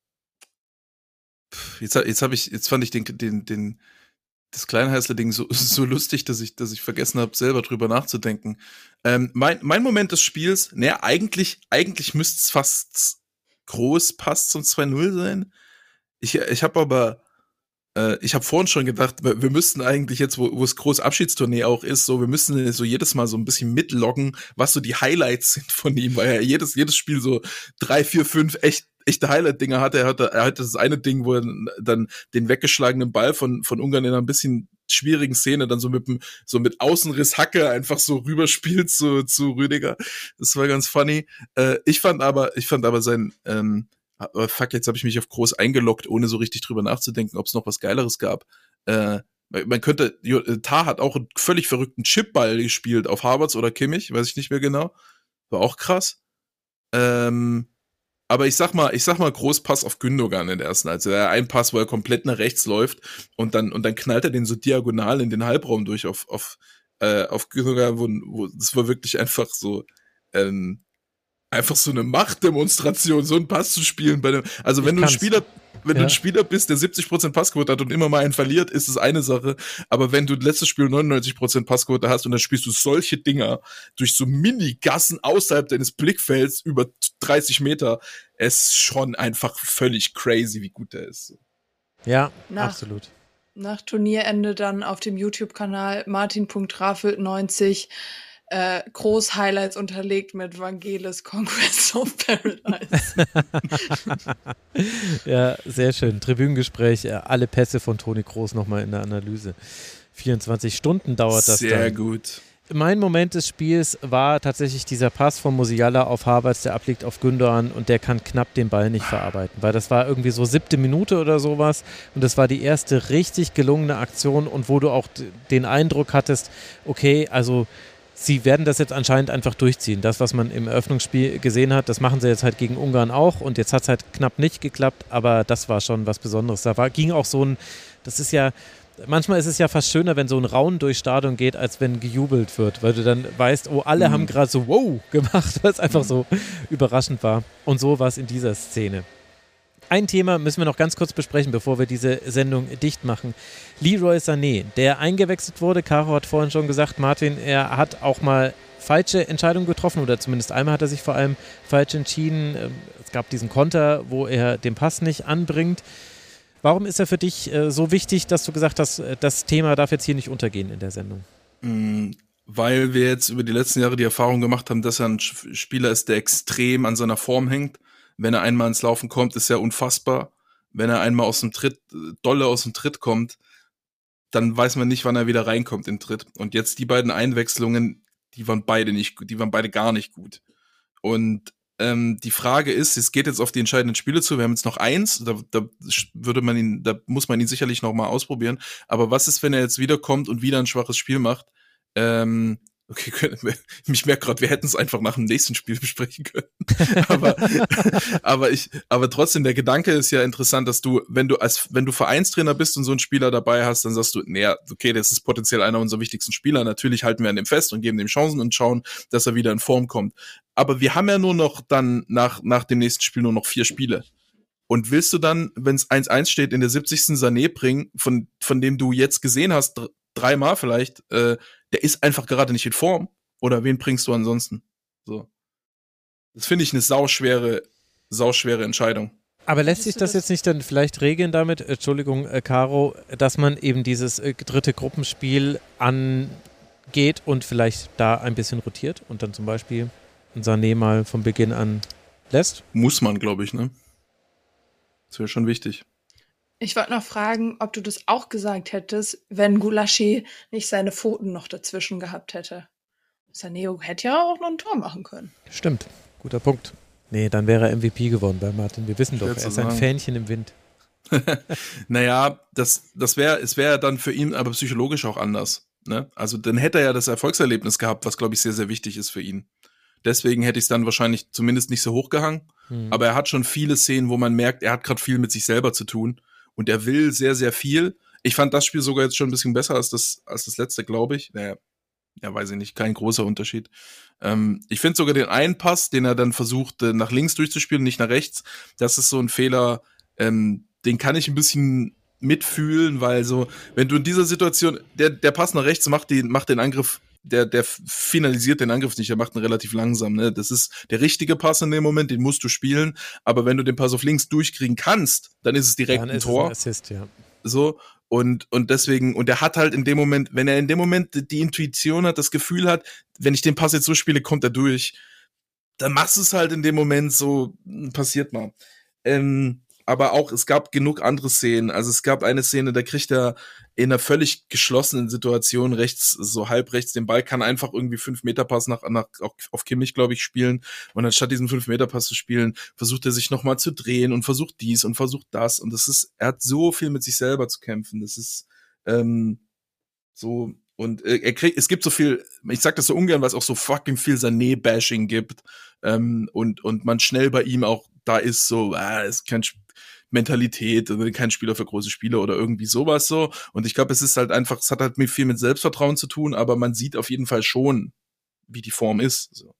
[SPEAKER 5] pf, jetzt jetzt habe ich, jetzt fand ich den, den, den, das Kleinheißler-Ding so, so lustig, dass ich, dass ich vergessen habe, selber drüber nachzudenken. Ähm, mein, mein Moment des Spiels, naja, eigentlich, eigentlich müsste es fast groß passt zum zwei null sein. Ich, ich habe aber Äh, ich habe vorhin schon gedacht, wir wir müssten eigentlich jetzt, wo, wo es groß Abschiedstournee auch ist, so wir müssen so jedes Mal so ein bisschen mitloggen, was so die Highlights sind von ihm, weil er jedes jedes Spiel so drei, vier, fünf echt echte Highlight-Dinger hatte. Er hatte, er hatte das eine Ding, wo er dann den weggeschlagenen Ball von von Ungarn in einer ein bisschen schwierigen Szene dann so mit dem so mit Außenriss Hacke einfach so rüberspielt zu zu Rüdiger. Das war ganz funny. Äh, ich fand aber ich fand aber sein ähm, aber fuck, jetzt habe ich mich auf groß eingeloggt, ohne so richtig drüber nachzudenken, ob es noch was Geileres gab. Äh, man könnte, Tar hat auch einen völlig verrückten Chipball gespielt auf Harvards oder Kimmich, weiß ich nicht mehr genau. War auch krass. Ähm, aber ich sag mal, ich sag mal, Großpass auf Gündogan in der ersten Halbzeit. Also ein Pass, wo er komplett nach rechts läuft und dann, und dann knallt er den so diagonal in den Halbraum durch auf, auf, äh, auf Gündogan, wo, wo, das war wirklich einfach so, ähm, einfach so eine Machtdemonstration, so einen Pass zu spielen bei dem, also wenn
[SPEAKER 1] Ich
[SPEAKER 5] du ein
[SPEAKER 1] kann's.
[SPEAKER 5] Spieler, wenn
[SPEAKER 1] Ja.
[SPEAKER 5] du ein Spieler bist, der siebzig Prozent Passquote hat und immer mal einen verliert, ist es eine Sache, aber wenn du letztes Spiel neunundneunzig Prozent Passquote hast und dann spielst du solche Dinger durch so Mini-Gassen außerhalb deines Blickfelds über dreißig Meter, es ist schon einfach völlig crazy, wie gut der ist.
[SPEAKER 1] Ja,
[SPEAKER 4] Nach-
[SPEAKER 1] absolut.
[SPEAKER 4] Nach Turnierende dann auf dem YouTube-Kanal martin.rafelt neunzig äh, Groß-Highlights unterlegt mit Vangelis Conquest of Paradise.
[SPEAKER 1] Ja, sehr schön. Tribünengespräch, äh, alle Pässe von Toni Kroos nochmal in der Analyse. vierundzwanzig Stunden dauert das
[SPEAKER 5] Sehr
[SPEAKER 1] dann.
[SPEAKER 5] gut.
[SPEAKER 1] Mein Moment des Spiels war tatsächlich dieser Pass von Musiala auf Havertz, der abliegt auf Gündogan und der kann knapp den Ball nicht verarbeiten, weil das war irgendwie so siebte Minute oder sowas und das war die erste richtig gelungene Aktion und wo du auch d- den Eindruck hattest, okay, also sie werden das jetzt anscheinend einfach durchziehen. Das, was man im Eröffnungsspiel gesehen hat, das machen sie jetzt halt gegen Ungarn auch und jetzt hat es halt knapp nicht geklappt, aber das war schon was Besonderes. Da war, ging auch so ein, das ist ja, manchmal ist es ja fast schöner, wenn so ein Raunen durchs Stadion geht, als wenn gejubelt wird, weil du dann weißt, oh, alle
[SPEAKER 5] Mhm.
[SPEAKER 1] haben gerade so wow gemacht, weil es einfach so überraschend war. Und so war es in dieser Szene. Ein Thema müssen wir noch ganz kurz besprechen, bevor wir diese Sendung dicht machen. Leroy Sané, der eingewechselt wurde, Caro hat vorhin schon gesagt, Martin, er hat auch mal falsche Entscheidungen getroffen oder zumindest einmal hat er sich vor allem falsch entschieden. Es gab diesen Konter, wo er den Pass nicht anbringt. Warum ist er für dich äh, so wichtig, dass du gesagt hast, äh, das Thema darf jetzt hier nicht untergehen in der Sendung?
[SPEAKER 5] Mm, Weil wir jetzt über die letzten Jahre die Erfahrung gemacht haben, dass er ein Sch- Spieler ist, der extrem an seiner Form hängt. Wenn er einmal ins Laufen kommt, ist er unfassbar. Wenn er einmal aus dem Tritt, äh, dolle aus dem Tritt kommt, dann weiß man nicht, wann er wieder reinkommt in Tritt. Und jetzt die beiden Einwechslungen, die waren beide nicht gut, die waren beide gar nicht gut. Und ähm, die Frage ist, es geht jetzt auf die entscheidenden Spiele zu, wir haben jetzt noch eins, da, da würde man ihn, da muss man ihn sicherlich noch mal ausprobieren. Aber was ist, wenn er jetzt wiederkommt und wieder ein schwaches Spiel macht? Ähm, Okay, ich merke gerade, wir hätten es einfach nach dem nächsten Spiel besprechen können. aber, aber ich, aber trotzdem, der Gedanke ist ja interessant, dass du, wenn du als, wenn du Vereinstrainer bist und so einen Spieler dabei hast, dann sagst du, naja, okay, das ist potenziell einer unserer wichtigsten Spieler. Natürlich halten wir an dem fest und geben dem Chancen und schauen, dass er wieder in Form kommt. Aber wir haben ja nur noch dann nach, nach dem nächsten Spiel nur noch vier Spiele. Und willst du dann, wenn es eins eins steht, in der siebzigsten Sané bringen, von, von dem du jetzt gesehen hast, dr- dreimal vielleicht, äh, der ist einfach gerade nicht in Form. Oder wen bringst du ansonsten? So. Das finde ich eine sauschwere, sauschwere Entscheidung.
[SPEAKER 1] Aber lässt sich das jetzt nicht dann vielleicht regeln damit, Entschuldigung, äh, Caro, dass man eben dieses äh, dritte Gruppenspiel angeht und vielleicht da ein bisschen rotiert und dann zum Beispiel Sané mal von Beginn an lässt?
[SPEAKER 5] Muss man, glaube ich, ne? Das wäre schon wichtig.
[SPEAKER 4] Ich wollte noch fragen, ob du das auch gesagt hättest, wenn Gulaschi nicht seine Pfoten noch dazwischen gehabt hätte. Sané hätte ja auch noch ein Tor machen können.
[SPEAKER 1] Stimmt, guter Punkt. Nee, dann wäre er M V P geworden bei Martin. Wir wissen doch, er ist ein
[SPEAKER 5] sagen.
[SPEAKER 1] Fähnchen im Wind.
[SPEAKER 5] Naja, das, das wäre, es wäre dann für ihn aber psychologisch auch anders. Ne? Also dann hätte er ja das Erfolgserlebnis gehabt, was, glaube ich, sehr, sehr wichtig ist für ihn. Deswegen hätte ich es dann wahrscheinlich zumindest nicht so hochgehangen. Hm. Aber er hat schon viele Szenen, wo man merkt, er hat gerade viel mit sich selber zu tun. Und er will sehr, sehr viel. Ich fand das Spiel sogar jetzt schon ein bisschen besser als das, als das letzte, glaube ich. Naja, ja, weiß ich nicht, kein großer Unterschied. Ähm, ich finde sogar den einen Pass, den er dann versucht, nach links durchzuspielen, nicht nach rechts, das ist so ein Fehler, ähm, den kann ich ein bisschen mitfühlen, weil so, wenn du in dieser Situation, der, der Pass nach rechts macht den, macht den Angriff, der, der finalisiert den Angriff nicht, der macht ihn relativ langsam, ne? Das ist der richtige Pass in dem Moment, den musst du spielen, aber wenn du den Pass auf links durchkriegen kannst, dann ist es direkt
[SPEAKER 1] dann
[SPEAKER 5] ein
[SPEAKER 1] ist
[SPEAKER 5] Tor.
[SPEAKER 1] Es ein Assist, ja.
[SPEAKER 5] So, und, und deswegen, und er hat halt in dem Moment, wenn er in dem Moment die Intuition hat, das Gefühl hat, wenn ich den Pass jetzt so spiele, kommt er durch, dann machst du es halt in dem Moment so, passiert mal. Ähm, aber auch, es gab genug andere Szenen. Also es gab eine Szene, da kriegt er in einer völlig geschlossenen Situation rechts, so halb rechts den Ball, kann einfach irgendwie fünf Meter Pass nach, nach auf Kimmich, glaube ich, spielen. Und anstatt diesen fünf Meter Pass zu spielen, versucht er sich nochmal zu drehen und versucht dies und versucht das. Und das ist, er hat so viel mit sich selber zu kämpfen. Das ist ähm, so, und äh, er kriegt, es gibt so viel, ich sag das so ungern, weil es auch so fucking viel Sané-Bashing gibt. Ähm, und, und man schnell bei ihm auch da ist so, ah, ist kein Sp- Mentalität, kein Spieler für große Spiele oder irgendwie sowas so. Und ich glaube, es ist halt einfach, es hat halt viel mit Selbstvertrauen zu tun, aber man sieht auf jeden Fall schon, wie die Form ist. So.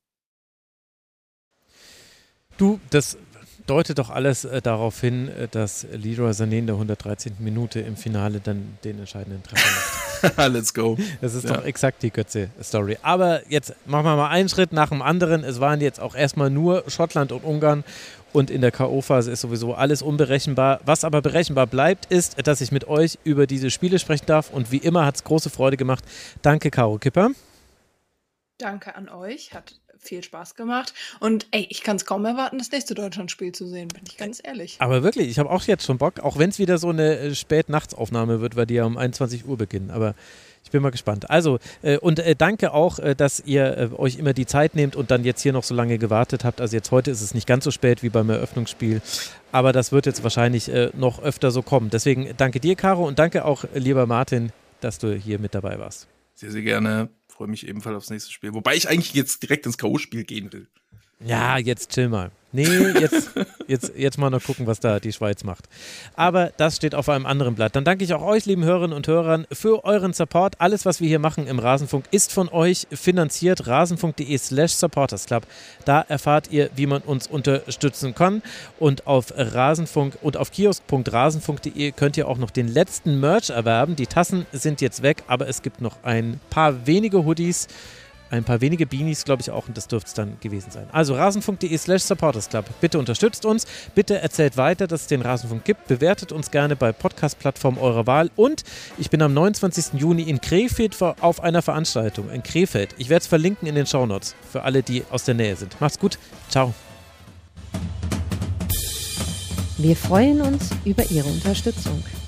[SPEAKER 1] Du, das deutet doch alles äh, darauf hin, äh, dass Leroy Sané in der hundertdreizehnten Minute im Finale dann den entscheidenden Treffer macht.
[SPEAKER 5] Let's go.
[SPEAKER 1] Das ist
[SPEAKER 5] ja.
[SPEAKER 1] doch exakt die Götze-Story. Aber jetzt machen wir mal einen Schritt nach dem anderen. Es waren jetzt auch erstmal nur Schottland und Ungarn. Und in der K O-Phase ist sowieso alles unberechenbar. Was aber berechenbar bleibt, ist, dass ich mit euch über diese Spiele sprechen darf. Und wie immer hat es große Freude gemacht. Danke, Caro Kipper.
[SPEAKER 4] Danke an euch. Hat viel Spaß gemacht. Und ey, ich kann es kaum erwarten, das nächste Deutschlandspiel zu sehen, bin ich ganz ehrlich.
[SPEAKER 1] Aber wirklich, ich habe auch jetzt schon Bock, auch wenn es wieder so eine äh, Spätnachtsaufnahme wird, weil die ja um einundzwanzig Uhr beginnen. Aber ich bin mal gespannt. Also, äh, und äh, danke auch, äh, dass ihr äh, euch immer die Zeit nehmt und dann jetzt hier noch so lange gewartet habt. Also jetzt heute ist es nicht ganz so spät wie beim Eröffnungsspiel, aber das wird jetzt wahrscheinlich äh, noch öfter so kommen. Deswegen danke dir, Caro, und danke auch, lieber Martin, dass du hier mit dabei warst.
[SPEAKER 5] Sehr, sehr gerne. Freue mich ebenfalls aufs nächste Spiel. Wobei ich eigentlich jetzt direkt ins K O-Spiel gehen will.
[SPEAKER 1] Ja, jetzt chill mal. Nee, jetzt, jetzt, jetzt mal noch gucken, was da die Schweiz macht. Aber das steht auf einem anderen Blatt. Dann danke ich auch euch, lieben Hörerinnen und Hörern, für euren Support. Alles, was wir hier machen im Rasenfunk, ist von euch finanziert. rasenfunk.de slash supportersclub. Da erfahrt ihr, wie man uns unterstützen kann. Und auf Rasenfunk und auf kiosk punkt rasenfunk punkt de könnt ihr auch noch den letzten Merch erwerben. Die Tassen sind jetzt weg, aber es gibt noch ein paar wenige Hoodies. Ein paar wenige Beanies, glaube ich auch, und das dürfte es dann gewesen sein. Also rasenfunk.de slash supportersclub. Bitte unterstützt uns, bitte erzählt weiter, dass es den Rasenfunk gibt, bewertet uns gerne bei Podcast-Plattformen eurer Wahl und ich bin am neunundzwanzigsten Juni in Krefeld auf einer Veranstaltung in Krefeld. Ich werde es verlinken in den Shownotes für alle, die aus der Nähe sind. Macht's gut, ciao.
[SPEAKER 2] Wir freuen uns über Ihre Unterstützung.